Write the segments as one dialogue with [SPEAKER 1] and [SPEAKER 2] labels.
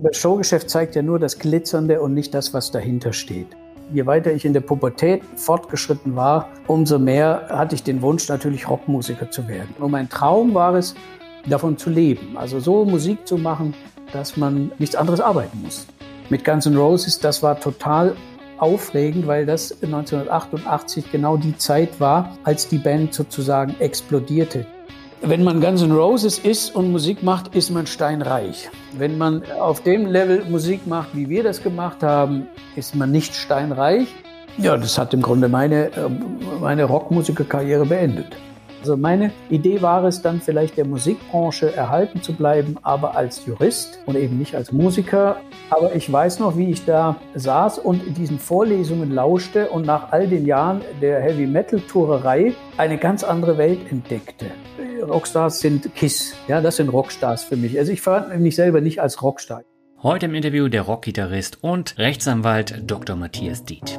[SPEAKER 1] Das Showgeschäft zeigt ja nur das Glitzernde und nicht das, was dahinter steht. Je weiter ich in der Pubertät fortgeschritten war, umso mehr hatte ich den Wunsch, natürlich Rockmusiker zu werden. Und mein Traum war es, davon zu leben. Also so Musik zu machen, dass man nichts anderes arbeiten muss. Mit Guns N' Roses, das war total aufregend, weil das 1988 genau die Zeit war, als die Band sozusagen explodierte. Wenn man Guns N' Roses ist und Musik macht, ist man steinreich. Wenn man auf dem Level Musik macht, wie wir das gemacht haben, ist man nicht steinreich. Ja, das hat im Grunde meine Rockmusikerkarriere beendet. Also meine Idee war es dann vielleicht der Musikbranche erhalten zu bleiben, aber als Jurist und eben nicht als Musiker. Aber ich weiß noch, wie ich da saß und in diesen Vorlesungen lauschte und nach all den Jahren der Heavy-Metal-Tourerei eine ganz andere Welt entdeckte. Rockstars sind KISS, ja, das sind Rockstars für mich. Also ich verwandle mich selber nicht als Rockstar.
[SPEAKER 2] Heute im Interview der Rockgitarrist und Rechtsanwalt Dr. Matthias Dieth.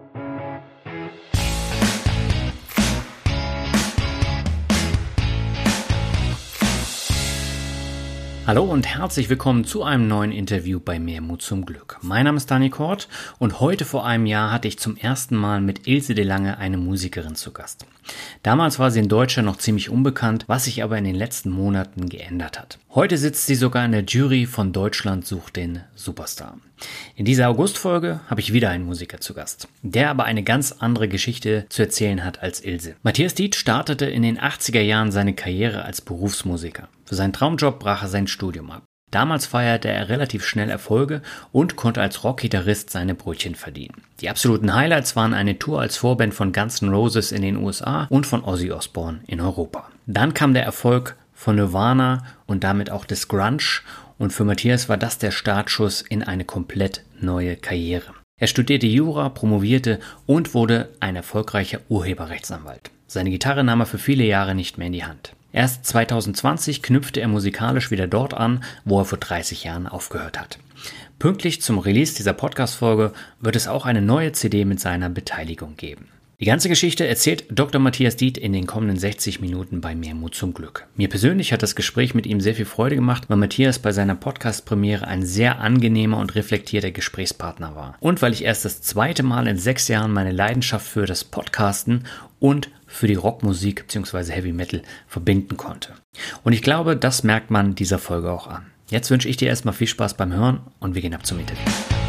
[SPEAKER 2] Hallo und herzlich willkommen zu einem neuen Interview bei Mehr Mut zum Glück. Mein Name ist Dani Kort und heute vor einem Jahr hatte ich zum ersten Mal mit Ilse de Lange eine Musikerin zu Gast. Damals war sie in Deutschland noch ziemlich unbekannt, was sich aber in den letzten Monaten geändert hat. Heute sitzt sie sogar in der Jury von Deutschland sucht den Superstar. In dieser Augustfolge habe ich wieder einen Musiker zu Gast, der aber eine ganz andere Geschichte zu erzählen hat als Ilse. Matthias Dieth startete in den 80er Jahren seine Karriere als Berufsmusiker. Für seinen Traumjob brach er sein Studium ab. Damals feierte er relativ schnell Erfolge und konnte als Rockgitarrist seine Brötchen verdienen. Die absoluten Highlights waren eine Tour als Vorband von Guns N' Roses in den USA und von Ozzy Osbourne in Europa. Dann kam der Erfolg von Nirvana und damit auch des Grunge und für Matthias war das der Startschuss in eine komplett neue Karriere. Er studierte Jura, promovierte und wurde ein erfolgreicher Urheberrechtsanwalt. Seine Gitarre nahm er für viele Jahre nicht mehr in die Hand. Erst 2020 knüpfte er musikalisch wieder dort an, wo er vor 30 Jahren aufgehört hat. Pünktlich zum Release dieser Podcast-Folge wird es auch eine neue CD mit seiner Beteiligung geben. Die ganze Geschichte erzählt Dr. Matthias Dieth in den kommenden 60 Minuten bei Mehr Mut zum Glück. Mir persönlich hat das Gespräch mit ihm sehr viel Freude gemacht, weil Matthias bei seiner Podcast-Premiere ein sehr angenehmer und reflektierter Gesprächspartner war. Und weil ich erst das zweite Mal in 6 Jahren meine Leidenschaft für das Podcasten und für die Rockmusik bzw. Heavy Metal verbinden konnte. Und ich glaube, das merkt man dieser Folge auch an. Jetzt wünsche ich dir erstmal viel Spaß beim Hören und wir gehen ab zum Interview.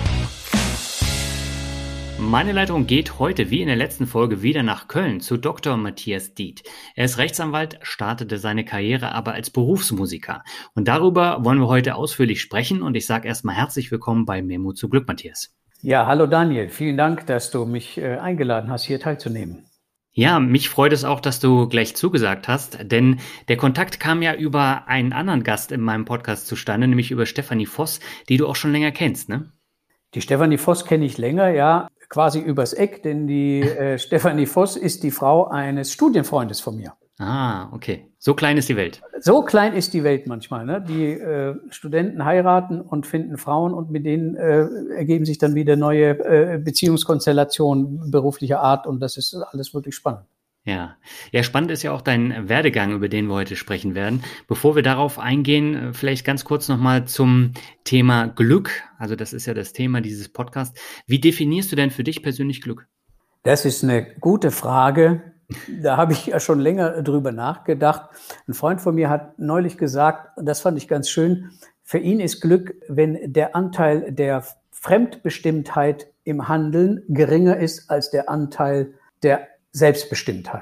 [SPEAKER 2] Meine Leitung geht heute wie in der letzten Folge wieder nach Köln zu Dr. Matthias Dieth. Er ist Rechtsanwalt, startete seine Karriere aber als Berufsmusiker. Und darüber wollen wir heute ausführlich sprechen und ich sage erstmal herzlich willkommen bei Mehr Mut zum Glück, Matthias.
[SPEAKER 1] Ja, hallo Daniel, vielen Dank, dass du mich eingeladen hast, hier teilzunehmen.
[SPEAKER 2] Ja, mich freut es auch, dass du gleich zugesagt hast, denn der Kontakt kam ja über einen anderen Gast in meinem Podcast zustande, nämlich über Stefanie Voss, die du auch schon länger kennst, ne?
[SPEAKER 1] Die Stefanie Voss kenne ich länger, ja, quasi übers Eck, denn die Stefanie Voss ist die Frau eines Studienfreundes von mir.
[SPEAKER 2] Ah, okay. So klein ist die Welt.
[SPEAKER 1] So klein ist die Welt manchmal, ne? Die Studenten heiraten und finden Frauen und mit denen ergeben sich dann wieder neue Beziehungskonstellationen beruflicher Art und das ist alles wirklich spannend.
[SPEAKER 2] Ja, spannend ist ja auch dein Werdegang, über den wir heute sprechen werden. Bevor wir darauf eingehen, vielleicht ganz kurz nochmal zum Thema Glück. Also das ist ja das Thema dieses Podcasts. Wie definierst du denn für dich persönlich Glück?
[SPEAKER 1] Das ist eine gute Frage. Da habe ich ja schon länger drüber nachgedacht. Ein Freund von mir hat neulich gesagt, das fand ich ganz schön, für ihn ist Glück, wenn der Anteil der Fremdbestimmtheit im Handeln geringer ist als der Anteil der Selbstbestimmtheit.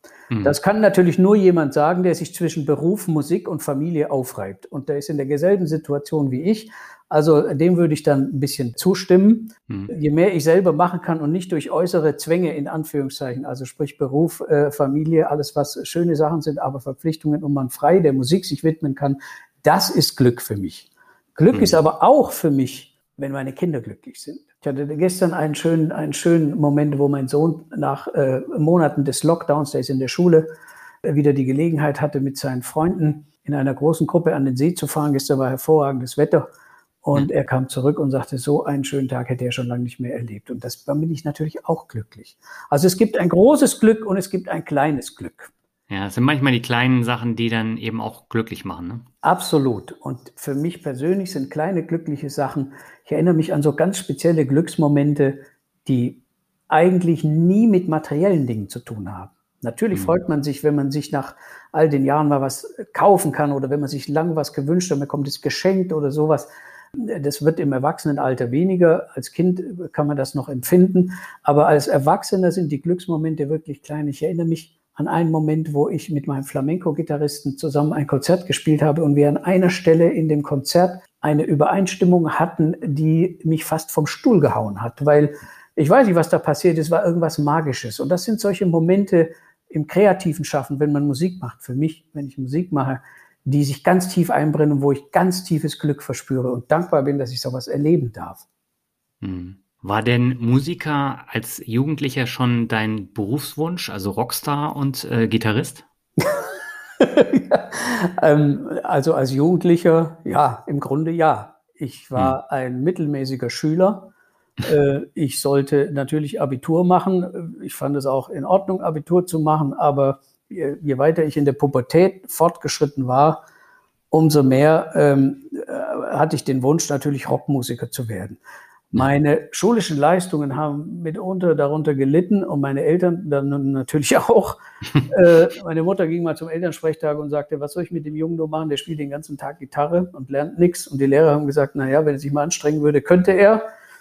[SPEAKER 1] Das kann natürlich nur jemand sagen, der sich zwischen Beruf, Musik und Familie aufreibt. Und der ist in derselben Situation wie ich. Also dem würde ich dann ein bisschen zustimmen. Je mehr ich selber machen kann und nicht durch äußere Zwänge in Anführungszeichen, also sprich Beruf, Familie, alles was schöne Sachen sind, aber Verpflichtungen und man frei der Musik sich widmen kann, das ist Glück für mich. Glück ist aber auch für mich, wenn meine Kinder glücklich sind. Ich hatte gestern einen schönen Moment, wo mein Sohn nach Monaten des Lockdowns, der ist in der Schule, wieder die Gelegenheit hatte, mit seinen Freunden in einer großen Gruppe an den See zu fahren. Gestern war hervorragendes Wetter und er kam zurück und sagte, so einen schönen Tag hätte er schon lange nicht mehr erlebt. Und dann bin ich natürlich auch glücklich. Also es gibt ein großes Glück und es gibt ein kleines Glück.
[SPEAKER 2] Ja, es sind manchmal die kleinen Sachen, die dann eben auch glücklich machen, ne?
[SPEAKER 1] Absolut. Und für mich persönlich sind kleine glückliche Sachen, ich erinnere mich an so ganz spezielle Glücksmomente, die eigentlich nie mit materiellen Dingen zu tun haben. Natürlich
[SPEAKER 2] Mhm.
[SPEAKER 1] freut man sich, wenn man sich nach all den Jahren mal was kaufen kann oder wenn man sich lang was gewünscht hat, man bekommt es geschenkt oder sowas. Das wird im Erwachsenenalter weniger. Als Kind kann man das noch empfinden. Aber als Erwachsener sind die Glücksmomente wirklich klein. Ich erinnere mich an einen Moment, wo ich mit meinem Flamenco-Gitarristen zusammen ein Konzert gespielt habe und wir an einer Stelle in dem Konzert eine Übereinstimmung hatten, die mich fast vom Stuhl gehauen hat, weil ich weiß nicht, was da passiert ist, war irgendwas Magisches. Und das sind solche Momente im kreativen Schaffen, wenn man Musik macht. Für mich, wenn ich Musik mache, die sich ganz tief einbrennen, wo ich ganz tiefes Glück verspüre und dankbar bin, dass ich sowas erleben darf.
[SPEAKER 2] Mhm. War denn Musiker als Jugendlicher schon dein Berufswunsch, also Rockstar und Gitarrist?
[SPEAKER 1] Ja, also als Jugendlicher, ja, im Grunde ja. Ich
[SPEAKER 2] Mhm.
[SPEAKER 1] war ein mittelmäßiger Schüler. Ich sollte natürlich Abitur machen. Ich fand es auch in Ordnung, Abitur zu machen, aber je weiter ich in der Pubertät fortgeschritten war, umso mehr hatte ich den Wunsch, natürlich Rockmusiker zu werden.
[SPEAKER 2] Ja.
[SPEAKER 1] Meine schulischen Leistungen haben mitunter darunter gelitten und meine Eltern dann natürlich auch. Meine Mutter ging mal zum Elternsprechtag und sagte, was soll ich mit dem Jungen nur machen? Der spielt den ganzen Tag Gitarre und lernt nichts. Und die Lehrer haben gesagt, naja, wenn er sich mal anstrengen würde, könnte er.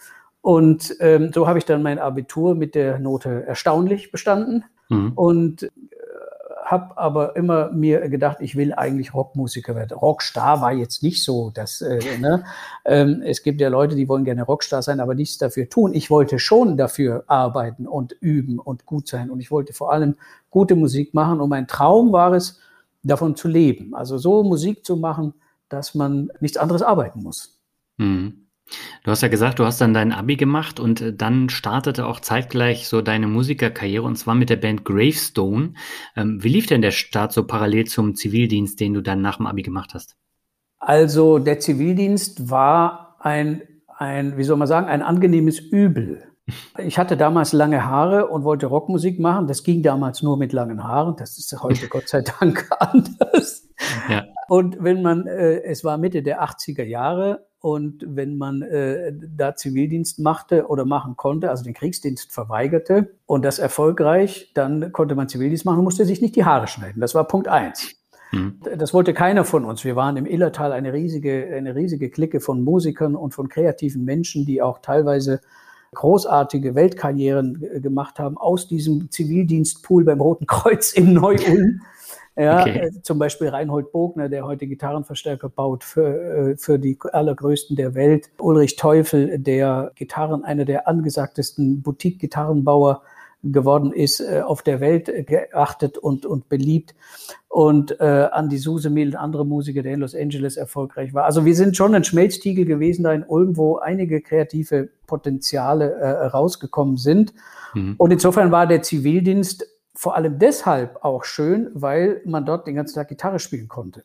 [SPEAKER 1] Und so habe ich dann mein Abitur mit der Note erstaunlich bestanden
[SPEAKER 2] Mhm.
[SPEAKER 1] und habe aber immer mir gedacht, ich will eigentlich Rockmusiker werden. Rockstar war jetzt nicht so, dass ne? Es gibt ja Leute, die wollen gerne Rockstar sein, aber nichts dafür tun. Ich wollte schon dafür arbeiten und üben und gut sein und ich wollte vor allem gute Musik machen und mein Traum war es, davon zu leben. Also so Musik zu machen, dass man nichts anderes arbeiten muss.
[SPEAKER 2] Mhm. Du hast ja gesagt, du hast dann dein Abi gemacht und dann startete auch zeitgleich so deine Musikerkarriere und zwar mit der Band Gravestone. Wie lief denn der Start so parallel zum Zivildienst, den du dann nach dem Abi gemacht hast?
[SPEAKER 1] Also der Zivildienst war wie soll man sagen, ein angenehmes Übel. Ich hatte damals lange Haare und wollte Rockmusik machen. Das ging damals nur mit langen Haaren. Das ist heute Gott sei Dank anders.
[SPEAKER 2] Ja.
[SPEAKER 1] Und wenn man, es war Mitte der 80er Jahre und wenn man da Zivildienst machte oder machen konnte, also den Kriegsdienst verweigerte und das erfolgreich, dann konnte man Zivildienst machen und musste sich nicht die Haare schneiden. Das war Punkt 1.
[SPEAKER 2] Mhm.
[SPEAKER 1] Das wollte keiner von uns. Wir waren im Illertal eine riesige Clique von Musikern und von kreativen Menschen, die auch teilweise großartige Weltkarrieren gemacht haben aus diesem Zivildienstpool beim Roten Kreuz in Neu-Ulm. Ja,
[SPEAKER 2] Okay.
[SPEAKER 1] zum Beispiel Reinhold Bogner, der heute Gitarrenverstärker baut für die allergrößten der Welt. Ulrich Teufel, der einer der angesagtesten Boutique-Gitarrenbauer geworden ist, auf der Welt geachtet und beliebt. Und Andy Susemil, ein anderer Musiker, der in Los Angeles erfolgreich war. Also wir sind schon ein Schmelztiegel gewesen da in Ulm, wo einige kreative Potenziale rausgekommen sind.
[SPEAKER 2] Mhm.
[SPEAKER 1] Und insofern war der Zivildienst vor allem deshalb auch schön, weil man dort den ganzen Tag Gitarre spielen konnte.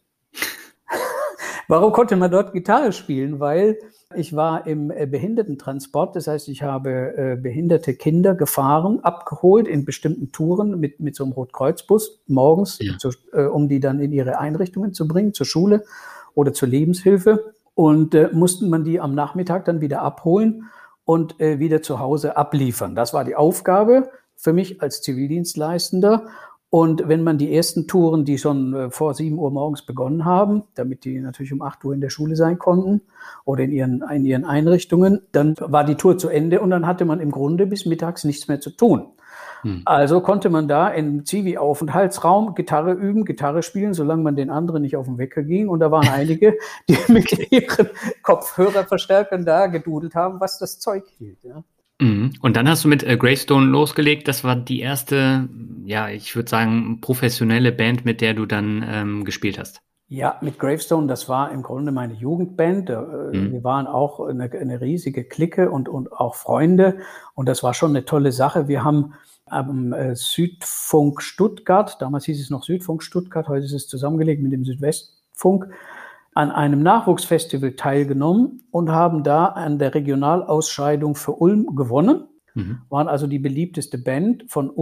[SPEAKER 1] Warum konnte man dort Gitarre spielen? Weil ich war im Behindertentransport, das heißt, ich habe behinderte Kinder gefahren, abgeholt in bestimmten Touren mit so einem Rotkreuzbus morgens,
[SPEAKER 2] Ja.
[SPEAKER 1] um die dann in ihre Einrichtungen zu bringen, zur Schule oder zur Lebenshilfe. Und mussten man die am Nachmittag dann wieder abholen und wieder zu Hause abliefern. Das war die Aufgabe für mich als Zivildienstleistender. Und wenn man die ersten Touren, die schon vor 7 Uhr morgens begonnen haben, damit die natürlich um 8 Uhr in der Schule sein konnten oder in ihren Einrichtungen, dann war die Tour zu Ende und dann hatte man im Grunde bis mittags nichts mehr zu tun.
[SPEAKER 2] Mhm.
[SPEAKER 1] Also konnte man da im Zivi-Aufenthaltsraum Gitarre üben, Gitarre spielen, solange man den anderen nicht auf den Wecker ging. Und da waren einige, die mit ihren Kopfhörerverstärkern da gedudelt haben, was das Zeug hielt. Ja.
[SPEAKER 2] Mhm. Und dann hast du mit Gravestone losgelegt. Das war die erste, ja, ich würde sagen, professionelle Band, mit der du dann gespielt hast.
[SPEAKER 1] Ja, mit Gravestone, das war im Grunde meine Jugendband. Wir waren auch eine riesige Clique und auch Freunde. Und das war schon eine tolle Sache. Wir haben am Südfunk Stuttgart, damals hieß es noch Südfunk Stuttgart, heute ist es zusammengelegt mit dem Südwestfunk, an einem Nachwuchsfestival teilgenommen und haben da an der Regionalausscheidung für Ulm gewonnen.
[SPEAKER 2] Mhm.
[SPEAKER 1] Waren also die beliebteste Band von Ulm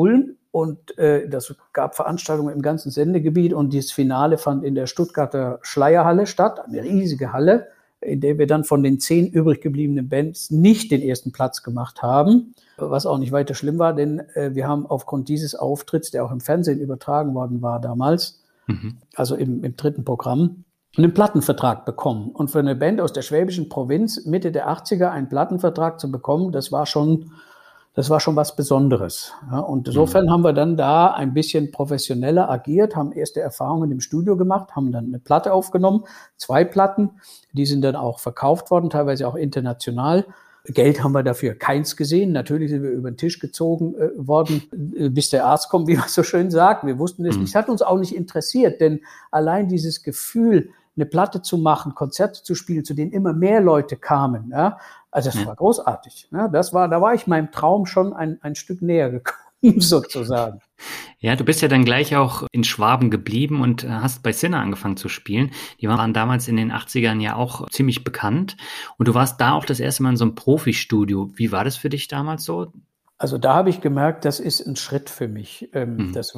[SPEAKER 1] Und das gab Veranstaltungen im ganzen Sendegebiet und dieses Finale fand in der Stuttgarter Schleierhalle statt, eine riesige Halle, in der wir dann von den 10 übrig gebliebenen Bands nicht den ersten Platz gemacht haben, was auch nicht weiter schlimm war, denn wir haben aufgrund dieses Auftritts, der auch im Fernsehen übertragen worden war damals, also im 3. Programm, einen Plattenvertrag bekommen. Und für eine Band aus der schwäbischen Provinz Mitte der 80er einen Plattenvertrag zu bekommen, das war schon was Besonderes. Ja, und insofern haben wir dann da ein bisschen professioneller agiert, haben erste Erfahrungen im Studio gemacht, haben dann eine Platte aufgenommen, 2 Platten, die sind dann auch verkauft worden, teilweise auch international. Geld haben wir dafür keins gesehen. Natürlich sind wir über den Tisch gezogen worden, bis der Arzt kommt, wie man so schön sagt. Wir wussten das nicht. Es hat uns auch nicht interessiert, denn allein dieses Gefühl, eine Platte zu machen, Konzerte zu spielen, zu denen immer mehr Leute kamen, ja, also das war großartig. Ne? Da war ich meinem Traum schon ein Stück näher gekommen, sozusagen.
[SPEAKER 2] Ja, du bist ja dann gleich auch in Schwaben geblieben und hast bei Sinner angefangen zu spielen. Die waren damals in den 80ern ja auch ziemlich bekannt. Und du warst da auch das erste Mal in so einem Profistudio. Wie war das für dich damals so?
[SPEAKER 1] Also da habe ich gemerkt, das ist ein Schritt für mich. Das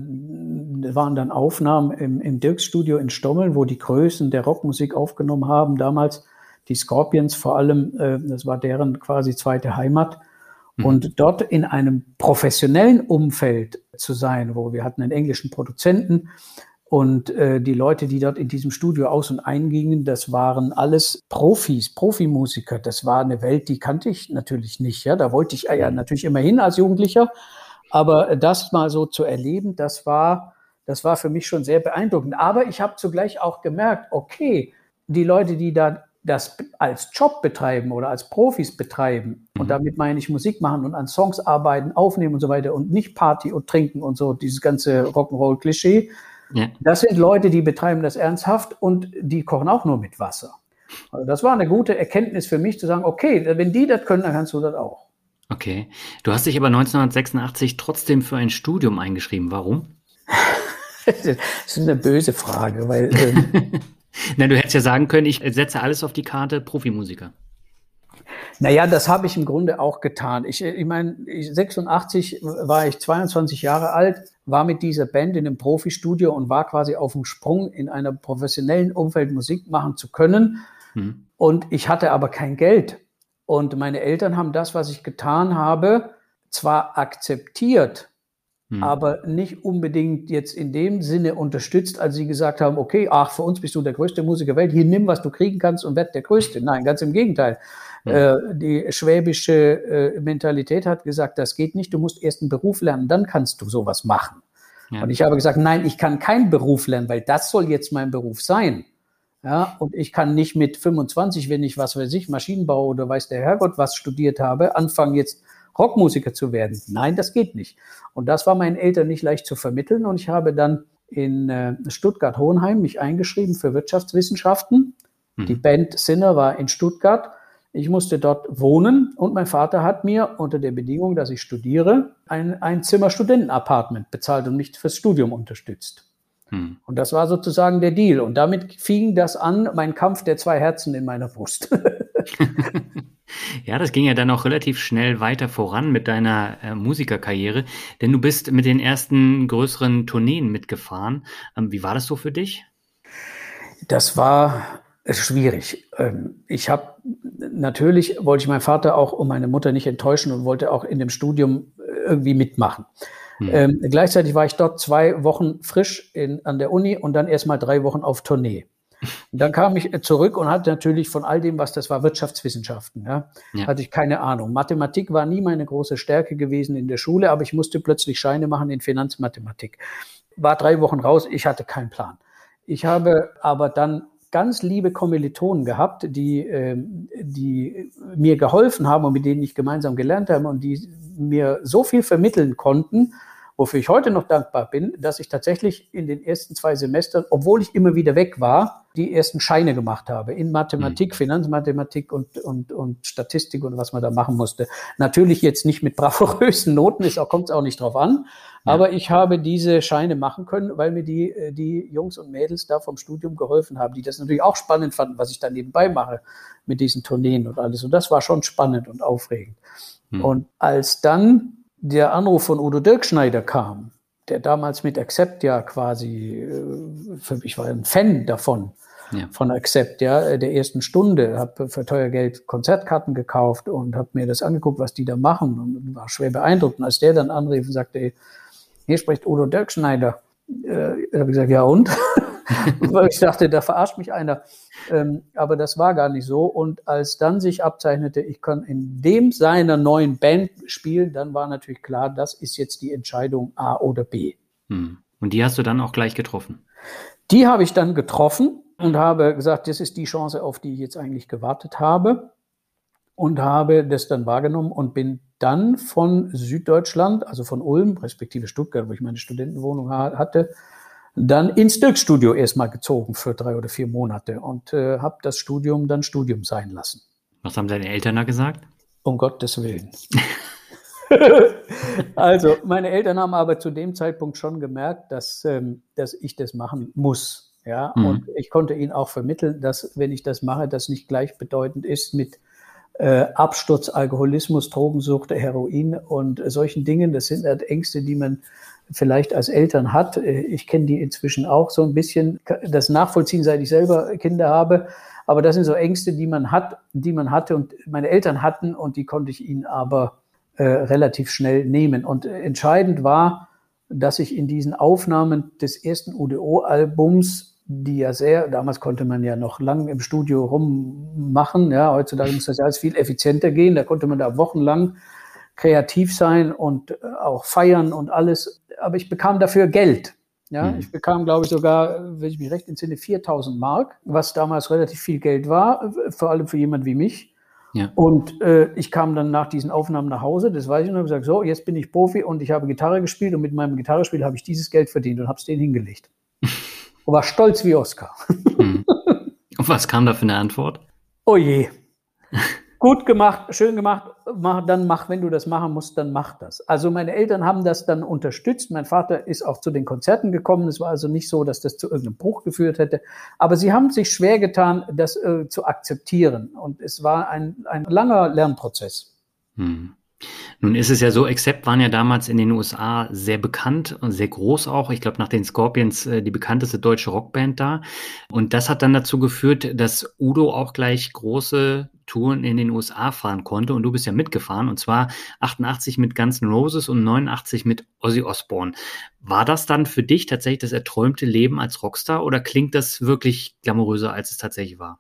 [SPEAKER 1] waren dann Aufnahmen im Dirks-Studio in Stommeln, wo die Größen der Rockmusik aufgenommen haben. Damals die Scorpions vor allem, das war deren quasi zweite Heimat. Und dort in einem professionellen Umfeld zu sein, wo wir hatten einen englischen Produzenten und die Leute, die dort in diesem Studio aus- und eingingen, das waren alles Profis, Profimusiker. Das war eine Welt, die kannte ich natürlich nicht. Ja, da wollte ich ja natürlich immer hin als Jugendlicher. Aber das mal so zu erleben, das war für mich schon sehr beeindruckend. Aber ich habe zugleich auch gemerkt, okay, die Leute, die da das als Job betreiben oder als Profis betreiben, und damit meine ich Musik machen und an Songs arbeiten, aufnehmen und so weiter und nicht Party und trinken und so, dieses ganze Rock'n'Roll-Klischee. Ja. Das sind Leute, die betreiben das ernsthaft und die kochen auch nur mit Wasser. Also das war eine gute Erkenntnis für mich, zu sagen, okay, wenn die das können, dann kannst du das auch.
[SPEAKER 2] Okay. Du hast dich aber 1986 trotzdem für ein Studium eingeschrieben. Warum?
[SPEAKER 1] Das ist eine böse Frage, weil
[SPEAKER 2] Na, du hättest ja sagen können, ich setze alles auf die Karte, Profimusiker.
[SPEAKER 1] Naja, das habe ich im Grunde auch getan. Ich meine, 86 war ich 22 Jahre alt, war mit dieser Band in einem Profistudio und war quasi auf dem Sprung, in einem professionellen Umfeld Musik machen zu können. Und ich hatte aber kein Geld. Und meine Eltern haben das, was ich getan habe, zwar akzeptiert, aber nicht unbedingt jetzt in dem Sinne unterstützt, als sie gesagt haben, okay, für uns bist du der größte Musiker der Welt, hier nimm, was du kriegen kannst und werd der Größte. Nein, ganz im Gegenteil. Die schwäbische Mentalität hat gesagt, das geht nicht, du musst erst einen Beruf lernen, dann kannst du sowas machen. Ja. Und ich habe gesagt, nein, ich kann keinen Beruf lernen, weil das soll jetzt mein Beruf sein. Ja, und ich kann nicht mit 25, wenn ich, was weiß ich, Maschinenbau oder weiß der Herrgott was studiert habe, anfangen jetzt Rockmusiker zu werden. Nein, das geht nicht. Und das war meinen Eltern nicht leicht zu vermitteln. Und ich habe dann in Stuttgart-Hohenheim mich eingeschrieben für Wirtschaftswissenschaften. Die Band Sinner war in Stuttgart. Ich musste dort wohnen und mein Vater hat mir unter der Bedingung, dass ich studiere, ein Zimmer-Studenten-Apartment bezahlt und mich fürs Studium unterstützt. Und das war sozusagen der Deal. Und damit fing das an, mein Kampf der 2 Herzen in meiner Brust.
[SPEAKER 2] Ja, das ging ja dann auch relativ schnell weiter voran mit deiner Musikerkarriere, denn du bist mit den ersten größeren Tourneen mitgefahren. Wie war das so für dich?
[SPEAKER 1] Das war schwierig. Natürlich wollte ich meinen Vater auch und meine Mutter nicht enttäuschen und wollte auch in dem Studium irgendwie mitmachen. Gleichzeitig war ich dort 2 Wochen frisch an der Uni und dann erst mal 3 Wochen auf Tournee. Und dann kam ich zurück und hatte natürlich von all dem, was das war, Wirtschaftswissenschaften. Ja. Hatte ich keine Ahnung. Mathematik war nie meine große Stärke gewesen in der Schule, aber ich musste plötzlich Scheine machen in Finanzmathematik. War 3 Wochen raus, ich hatte keinen Plan. Ich habe aber dann ganz liebe Kommilitonen gehabt, die mir geholfen haben und mit denen ich gemeinsam gelernt habe und die mir so viel vermitteln konnten, wofür ich heute noch dankbar bin, dass ich tatsächlich in den ersten 2 Semestern, obwohl ich immer wieder weg war, die ersten Scheine gemacht habe in Mathematik, Finanzmathematik und Statistik und was man da machen musste. Natürlich jetzt nicht mit bravourösen Noten, kommt es auch nicht drauf an, aber ich habe diese Scheine machen können, weil mir die Jungs und Mädels da vom Studium geholfen haben, die das natürlich auch spannend fanden, was ich da nebenbei mache mit diesen Tourneen und alles. Und das war schon spannend und aufregend. Und als dann der Anruf von Udo Dirkschneider kam, der damals mit Accept ja quasi, ich war ein Fan davon, von Accept, ja, der ersten Stunde, habe für teuer Geld Konzertkarten gekauft und habe mir das angeguckt, was die da machen und war schwer beeindruckt. Und als der dann anrief und sagte, hier spricht Udo Dirkschneider, habe ich gesagt, ja und? Weil ich dachte, da verarscht mich einer. Aber das war gar nicht so. Und als dann sich abzeichnete, ich kann in dem seiner neuen Band spielen, dann war natürlich klar, das ist jetzt die Entscheidung A oder B.
[SPEAKER 2] Und die hast du dann auch gleich getroffen?
[SPEAKER 1] Die habe ich dann getroffen und habe gesagt, das ist die Chance, auf die ich jetzt eigentlich gewartet habe. Und habe das dann wahrgenommen und bin dann von Süddeutschland, also von Ulm, respektive Stuttgart, wo ich meine Studentenwohnung hatte, dann ins Dirk-Studio erstmal gezogen für 3 oder 4 Monate und habe das Studium dann Studium sein lassen.
[SPEAKER 2] Was haben deine Eltern da gesagt?
[SPEAKER 1] Um Gottes Willen. Also, meine Eltern haben aber zu dem Zeitpunkt schon gemerkt, dass ich das machen muss. Ja? Und ich konnte ihnen auch vermitteln, dass, wenn ich das mache, das nicht gleichbedeutend ist mit Absturz, Alkoholismus, Drogensucht, Heroin und solchen Dingen. Das sind halt Ängste, die man vielleicht als Eltern hat. Ich kenne die inzwischen auch so ein bisschen, das nachvollziehen, seit ich selber Kinder habe. Aber das sind so Ängste, die man hatte und meine Eltern hatten und die konnte ich ihnen aber relativ schnell nehmen. Und entscheidend war, dass ich in diesen Aufnahmen des ersten UDO-Albums, die ja damals konnte man ja noch lang im Studio rummachen, ja, heutzutage muss das ja alles viel effizienter gehen, da konnte man da wochenlang kreativ sein und auch feiern und alles, aber ich bekam dafür Geld. Ja, ich bekam, glaube ich, sogar, wenn ich mich recht entsinne, 4.000 Mark, was damals relativ viel Geld war, vor allem für jemand wie mich. Ja. Und ich kam dann nach diesen Aufnahmen nach Hause, das weiß ich noch, und habe gesagt, so, jetzt bin ich Profi und ich habe Gitarre gespielt und mit meinem Gitarrespiel habe ich dieses Geld verdient und habe es denen hingelegt. Und war stolz wie Oskar.
[SPEAKER 2] Und was kam da für eine Antwort?
[SPEAKER 1] Oh je. Gut gemacht, schön gemacht, wenn du das machen musst, dann mach das. Also meine Eltern haben das dann unterstützt. Mein Vater ist auch zu den Konzerten gekommen. Es war also nicht so, dass das zu irgendeinem Bruch geführt hätte. Aber sie haben sich schwer getan, das zu akzeptieren. Und es war ein langer Lernprozess.
[SPEAKER 2] Nun ist es ja so, Accept waren ja damals in den USA sehr bekannt und sehr groß auch. Ich glaube, nach den Scorpions die bekannteste deutsche Rockband da. Und das hat dann dazu geführt, dass Udo auch gleich große Touren in den USA fahren konnte. Und du bist ja mitgefahren, und zwar 88 mit Guns N' Roses und 89 mit Ozzy Osbourne. War das dann für dich tatsächlich das erträumte Leben als Rockstar oder klingt das wirklich glamouröser, als es tatsächlich war?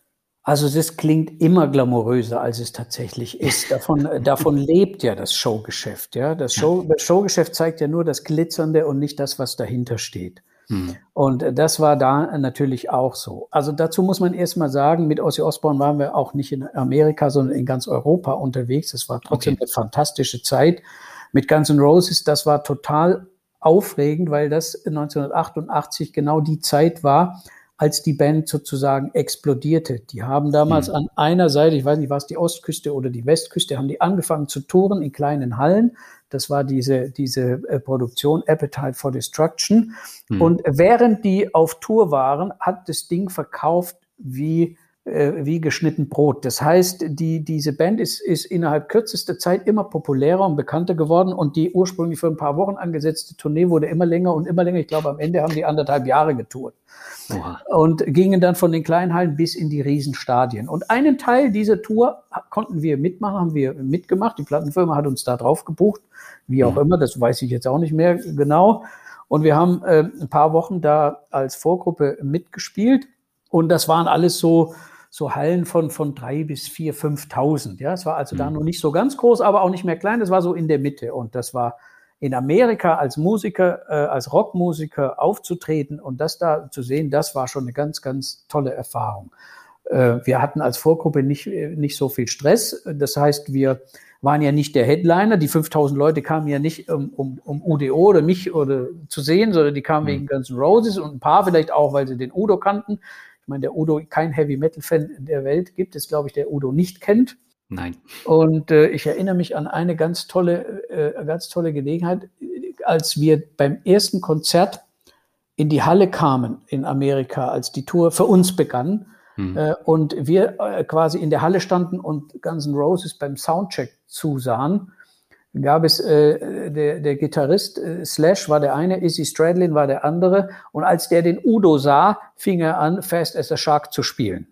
[SPEAKER 1] Also das klingt immer glamouröser, als es tatsächlich ist. Davon lebt ja das Showgeschäft. Ja? Das Showgeschäft zeigt ja nur das Glitzernde und nicht das, was dahinter steht. Und das war da natürlich auch so. Also dazu muss man erstmal sagen, mit Ozzy Osbourne waren wir auch nicht in Amerika, sondern in ganz Europa unterwegs. Das war trotzdem eine fantastische Zeit. Mit Guns N' Roses, das war total aufregend, weil das 1988 genau die Zeit war, als die Band sozusagen explodierte. Die haben damals an einer Seite, ich weiß nicht, war es die Ostküste oder die Westküste, haben die angefangen zu touren in kleinen Hallen. Das war diese Produktion Appetite for Destruction. Und während die auf Tour waren, hat das Ding verkauft wie geschnitten Brot. Das heißt, diese Band ist innerhalb kürzester Zeit immer populärer und bekannter geworden und die ursprünglich für ein paar Wochen angesetzte Tournee wurde immer länger und immer länger. Ich glaube, am Ende haben die 1,5 Jahre getourt. Oha. Und gingen dann von den kleinen Hallen bis in die Riesenstadien. Und einen Teil dieser Tour konnten wir mitmachen, haben wir mitgemacht. Die Plattenfirma hat uns da drauf gebucht, wie auch immer, das weiß ich jetzt auch nicht mehr genau. Und wir haben ein paar Wochen da als Vorgruppe mitgespielt und das waren alles so Hallen von 3.000 bis 4.000, 5.000. Ja, es war also da noch nicht so ganz groß, aber auch nicht mehr klein. Das war so in der Mitte. Und das war in Amerika als Musiker, als Rockmusiker aufzutreten und das da zu sehen, das war schon eine ganz, ganz tolle Erfahrung. Wir hatten als Vorgruppe nicht so viel Stress. Das heißt, wir waren ja nicht der Headliner. Die 5.000 Leute kamen ja nicht, um UDO oder mich zu sehen, sondern die kamen wegen Guns N' Roses und ein paar vielleicht auch, weil sie den Udo kannten. Ich meine, der Udo, kein Heavy-Metal-Fan der Welt gibt es, glaube ich, der Udo nicht kennt.
[SPEAKER 2] Nein.
[SPEAKER 1] Und ich erinnere mich an eine ganz tolle Gelegenheit, als wir beim ersten Konzert in die Halle kamen in Amerika, als die Tour für uns begann. Und wir quasi in der Halle standen und Guns N' Roses beim Soundcheck zusahen, gab es der Gitarrist Slash war der eine, Izzy Stradlin war der andere. Und als der den Udo sah, fing er an, Fast as a Shark zu spielen.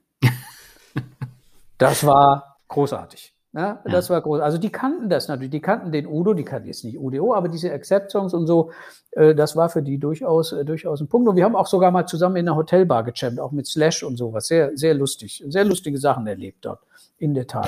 [SPEAKER 1] Das war großartig. Ja, das war groß. Also die kannten das natürlich. Die kannten den Udo, die kannten jetzt nicht UDO, aber diese Accept-Songs und so, das war für die durchaus ein Punkt. Und wir haben auch sogar mal zusammen in einer Hotelbar gejammt, auch mit Slash und sowas. Sehr, sehr lustig. Sehr lustige Sachen erlebt dort. In der Tat.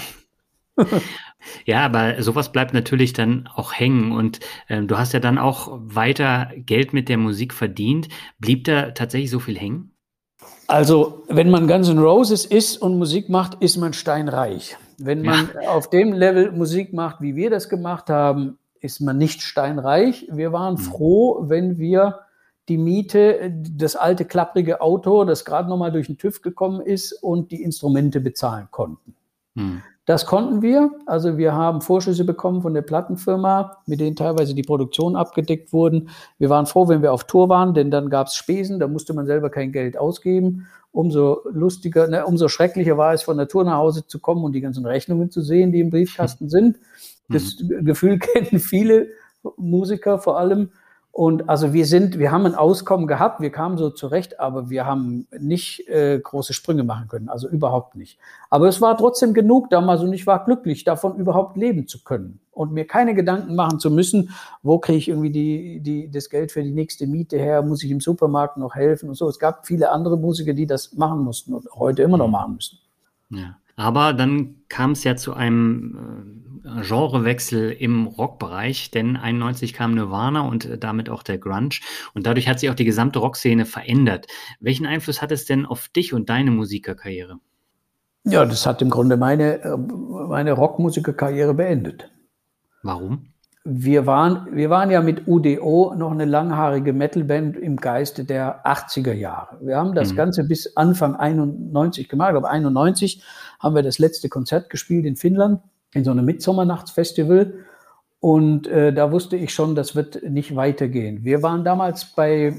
[SPEAKER 2] Ja, aber sowas bleibt natürlich dann auch hängen und du hast ja dann auch weiter Geld mit der Musik verdient. Blieb da tatsächlich so viel hängen?
[SPEAKER 1] Also, wenn man Guns N' Roses ist und Musik macht, ist man steinreich. Wenn man auf dem Level Musik macht, wie wir das gemacht haben, ist man nicht steinreich. Wir waren froh, wenn wir die Miete, das alte klapprige Auto, das gerade noch mal durch den TÜV gekommen ist, und die Instrumente bezahlen konnten. Das konnten wir. Also wir haben Vorschüsse bekommen von der Plattenfirma, mit denen teilweise die Produktion abgedeckt wurden. Wir waren froh, wenn wir auf Tour waren, denn dann gab es Spesen, da musste man selber kein Geld ausgeben. Umso lustiger, umso schrecklicher war es, von der Tour nach Hause zu kommen und die ganzen Rechnungen zu sehen, die im Briefkasten sind. Das Gefühl kennen viele Musiker vor allem. Und also wir haben ein Auskommen gehabt, wir kamen so zurecht, aber wir haben nicht große Sprünge machen können, also überhaupt nicht. Aber es war trotzdem genug damals und ich war glücklich, davon überhaupt leben zu können und mir keine Gedanken machen zu müssen, wo kriege ich irgendwie das Geld für die nächste Miete her, muss ich im Supermarkt noch helfen und so. Es gab viele andere Musiker, die das machen mussten und heute immer noch machen müssen.
[SPEAKER 2] Ja. Aber dann kam es ja zu einem Genrewechsel im Rockbereich, denn 91 kam Nirvana und damit auch der Grunge und dadurch hat sich auch die gesamte Rockszene verändert. Welchen Einfluss hat es denn auf dich und deine Musikerkarriere?
[SPEAKER 1] Ja, das hat im Grunde meine Rockmusikerkarriere beendet.
[SPEAKER 2] Warum?
[SPEAKER 1] Wir waren ja mit UDO noch eine langhaarige Metalband im Geiste der 80er Jahre. Wir haben das Ganze bis Anfang 91 gemacht. Ich glaube, 91 haben wir das letzte Konzert gespielt in Finnland, in so einem Mitsommernachtsfestival. Und da wusste ich schon, das wird nicht weitergehen. Wir waren damals bei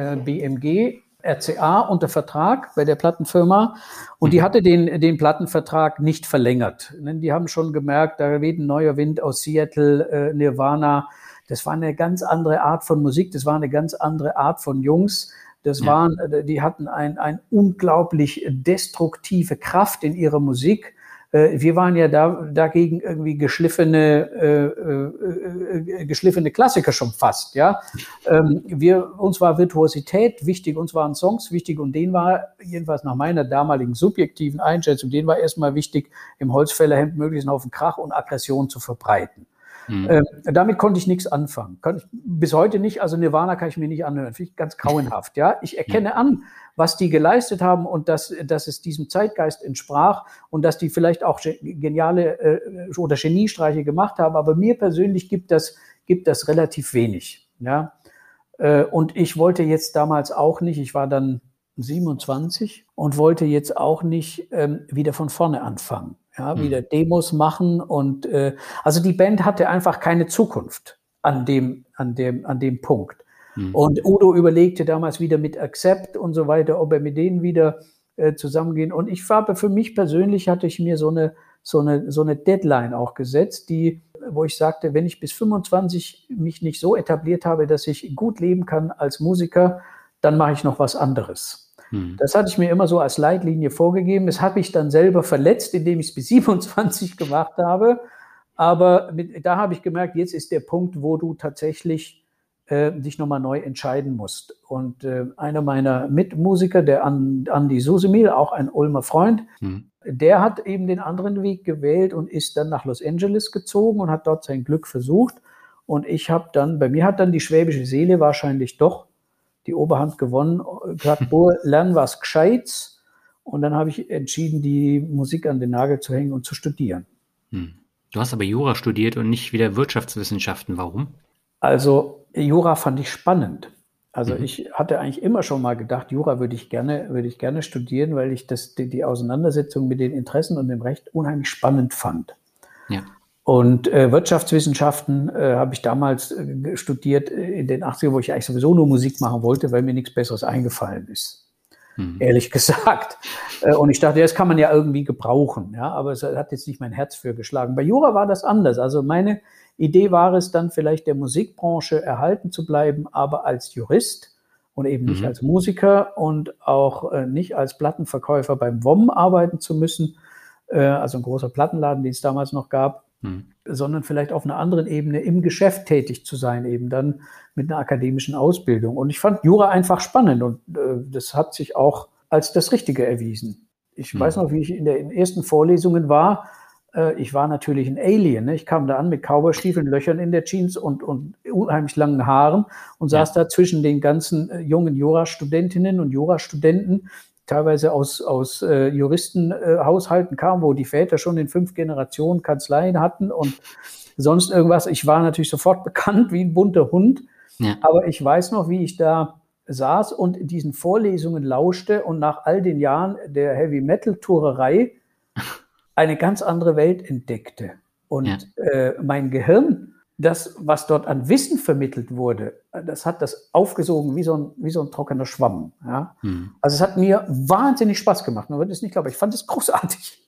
[SPEAKER 1] BMG, RCA unter Vertrag bei der Plattenfirma und die hatte den Plattenvertrag nicht verlängert. Die haben schon gemerkt, da weht ein neuer Wind aus Seattle, Nirvana. Das war eine ganz andere Art von Musik, das war eine ganz andere Art von Jungs. Die hatten eine unglaublich destruktive Kraft in ihrer Musik. Wir waren ja dagegen irgendwie geschliffene Klassiker schon fast, ja. Uns war Virtuosität wichtig, uns waren Songs wichtig und denen war, jedenfalls nach meiner damaligen subjektiven Einschätzung, denen war erstmal wichtig, im Holzfällerhemd möglichst einen Haufen Krach und Aggression zu verbreiten. Damit konnte ich nichts anfangen. Kann ich bis heute nicht, also Nirvana kann ich mir nicht anhören. Finde ich ganz grauenhaft, ja. Ich erkenne an, was die geleistet haben und dass es diesem Zeitgeist entsprach und dass die vielleicht auch geniale oder Geniestreiche gemacht haben, aber mir persönlich gibt das relativ wenig, ja. Und ich wollte jetzt damals auch nicht, ich war dann 27 und wollte jetzt auch nicht wieder von vorne anfangen, ja, wieder Demos machen und also die Band hatte einfach keine Zukunft an dem Punkt. Und Udo überlegte damals wieder mit Accept und so weiter, ob er mit denen wieder zusammengehen. Und für mich persönlich hatte ich mir so eine Deadline auch gesetzt, wo ich sagte, wenn ich bis 25 mich nicht so etabliert habe, dass ich gut leben kann als Musiker, dann mache ich noch was anderes. Das hatte ich mir immer so als Leitlinie vorgegeben. Es hat mich dann selber verletzt, indem ich es bis 27 gemacht habe. Aber da habe ich gemerkt, jetzt ist der Punkt, wo du tatsächlich dich nochmal neu entscheiden musst. Und einer meiner Mitmusiker, der Andi Susemil, auch ein Ulmer Freund, der hat eben den anderen Weg gewählt und ist dann nach Los Angeles gezogen und hat dort sein Glück versucht. Und bei mir hat dann die schwäbische Seele wahrscheinlich doch die Oberhand gewonnen, gesagt, lern was Gescheites. Und dann habe ich entschieden, die Musik an den Nagel zu hängen und zu studieren.
[SPEAKER 2] Du hast aber Jura studiert und nicht wieder Wirtschaftswissenschaften. Warum?
[SPEAKER 1] Also Jura fand ich spannend. Also ich hatte eigentlich immer schon mal gedacht, Jura würde ich gerne studieren, weil ich die Auseinandersetzung mit den Interessen und dem Recht unheimlich spannend fand. Ja. Und Wirtschaftswissenschaften habe ich damals studiert in den 80ern, wo ich eigentlich sowieso nur Musik machen wollte, weil mir nichts Besseres eingefallen ist. ehrlich gesagt. Und ich dachte, das kann man ja irgendwie gebrauchen, ja, aber es hat jetzt nicht mein Herz für geschlagen. Bei Jura war das anders. Also meine Idee war es dann vielleicht der Musikbranche erhalten zu bleiben, aber als Jurist und eben nicht als Musiker und auch nicht als Plattenverkäufer beim WOM arbeiten zu müssen, also ein großer Plattenladen, den es damals noch gab, sondern vielleicht auf einer anderen Ebene im Geschäft tätig zu sein, eben dann mit einer akademischen Ausbildung. Und ich fand Jura einfach spannend und das hat sich auch als das Richtige erwiesen. Ich weiß noch, wie ich in den ersten Vorlesungen war. Ich war natürlich ein Alien. Ne? Ich kam da an mit Cowboystiefeln, Löchern in der Jeans und unheimlich langen Haaren und saß da zwischen den ganzen jungen Jurastudentinnen und Jurastudenten, teilweise aus Juristenhaushalten kamen, wo die Väter schon in 5 Generationen Kanzleien hatten und sonst irgendwas. Ich war natürlich sofort bekannt wie ein bunter Hund, aber ich weiß noch, wie ich da saß und diesen Vorlesungen lauschte und nach all den Jahren der Heavy-Metal-Tourerei eine ganz andere Welt entdeckte. Und mein Gehirn, das, was dort an Wissen vermittelt wurde, das hat das aufgesogen wie so ein trockener Schwamm. Ja? Also es hat mir wahnsinnig Spaß gemacht. Man wird es nicht glauben, ich fand es großartig.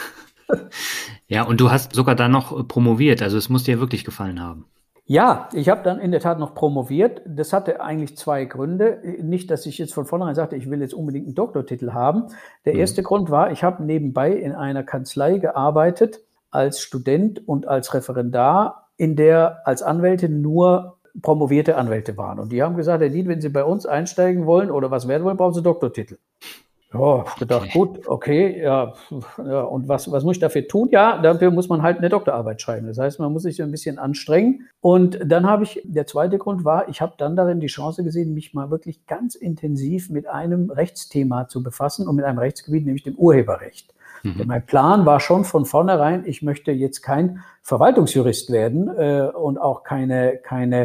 [SPEAKER 2] Ja, und du hast sogar dann noch promoviert, also es muss dir wirklich gefallen haben.
[SPEAKER 1] Ja, ich habe dann in der Tat noch promoviert. Das hatte eigentlich 2 Gründe. Nicht, dass ich jetzt von vornherein sagte, ich will jetzt unbedingt einen Doktortitel haben. Der erste Grund war, ich habe nebenbei in einer Kanzlei gearbeitet als Student und als Referendar, in der als Anwälte nur promovierte Anwälte waren. Und die haben gesagt, Herr Diedt, wenn Sie bei uns einsteigen wollen oder was werden wollen, brauchen Sie Doktortitel. Ja, gedacht, gut, okay, ja, und was muss ich dafür tun? Ja, dafür muss man halt eine Doktorarbeit schreiben. Das heißt, man muss sich so ein bisschen anstrengen. Und dann der zweite Grund war, ich habe dann darin die Chance gesehen, mich mal wirklich ganz intensiv mit einem Rechtsthema zu befassen und mit einem Rechtsgebiet, nämlich dem Urheberrecht. Denn mein Plan war schon von vornherein, ich möchte jetzt kein Verwaltungsjurist werden und auch keine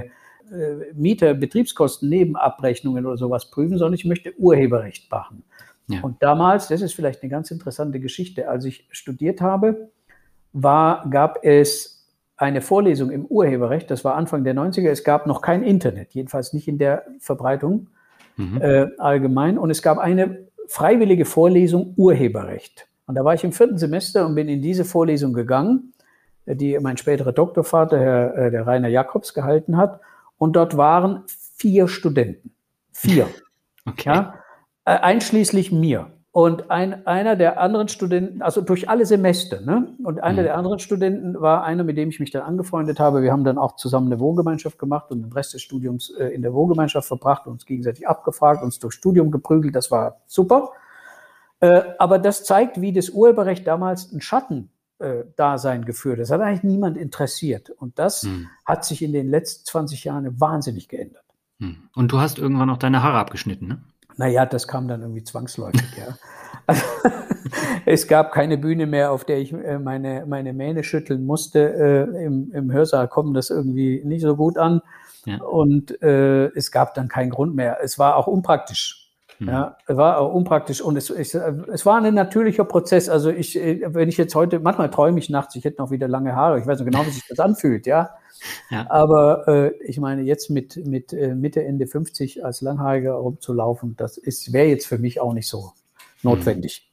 [SPEAKER 1] Betriebskosten, Nebenabrechnungen oder sowas prüfen, sondern ich möchte Urheberrecht machen. Ja. Und damals, das ist vielleicht eine ganz interessante Geschichte, als ich studiert habe, gab es eine Vorlesung im Urheberrecht, das war Anfang der 90er, es gab noch kein Internet, jedenfalls nicht in der Verbreitung allgemein, und es gab eine freiwillige Vorlesung Urheberrecht. Und da war ich im 4. Semester und bin in diese Vorlesung gegangen, die mein späterer Doktorvater, der Rainer Jacobs, gehalten hat, und dort waren 4 Studenten. 4.
[SPEAKER 2] Okay.
[SPEAKER 1] Ja? Einschließlich mir. Und einer der anderen Studenten, also durch alle Semester, ne? Und einer der anderen Studenten war einer, mit dem ich mich dann angefreundet habe. Wir haben dann auch zusammen eine Wohngemeinschaft gemacht und den Rest des Studiums in der Wohngemeinschaft verbracht, uns gegenseitig abgefragt, uns durchs Studium geprügelt. Das war super. Aber das zeigt, wie das Urheberrecht damals ein Schattendasein geführt hat. Das hat eigentlich niemand interessiert. Und das hat sich in den letzten 20 Jahren wahnsinnig geändert.
[SPEAKER 2] Und du hast irgendwann auch deine Haare abgeschnitten, ne?
[SPEAKER 1] Naja, das kam dann irgendwie zwangsläufig, ja. Also, es gab keine Bühne mehr, auf der ich meine Mähne schütteln musste. Im Hörsaal kommt das irgendwie nicht so gut an. Ja. Und es gab dann keinen Grund mehr. Es war auch unpraktisch. Ja, es war auch unpraktisch und es war ein natürlicher Prozess. Also wenn ich jetzt heute, manchmal träume ich nachts, ich hätte noch wieder lange Haare. Ich weiß noch genau, wie sich das anfühlt, ja. Aber ich meine, jetzt mit Mitte, Ende 50 als Langhaariger rumzulaufen, wäre jetzt für mich auch nicht so notwendig.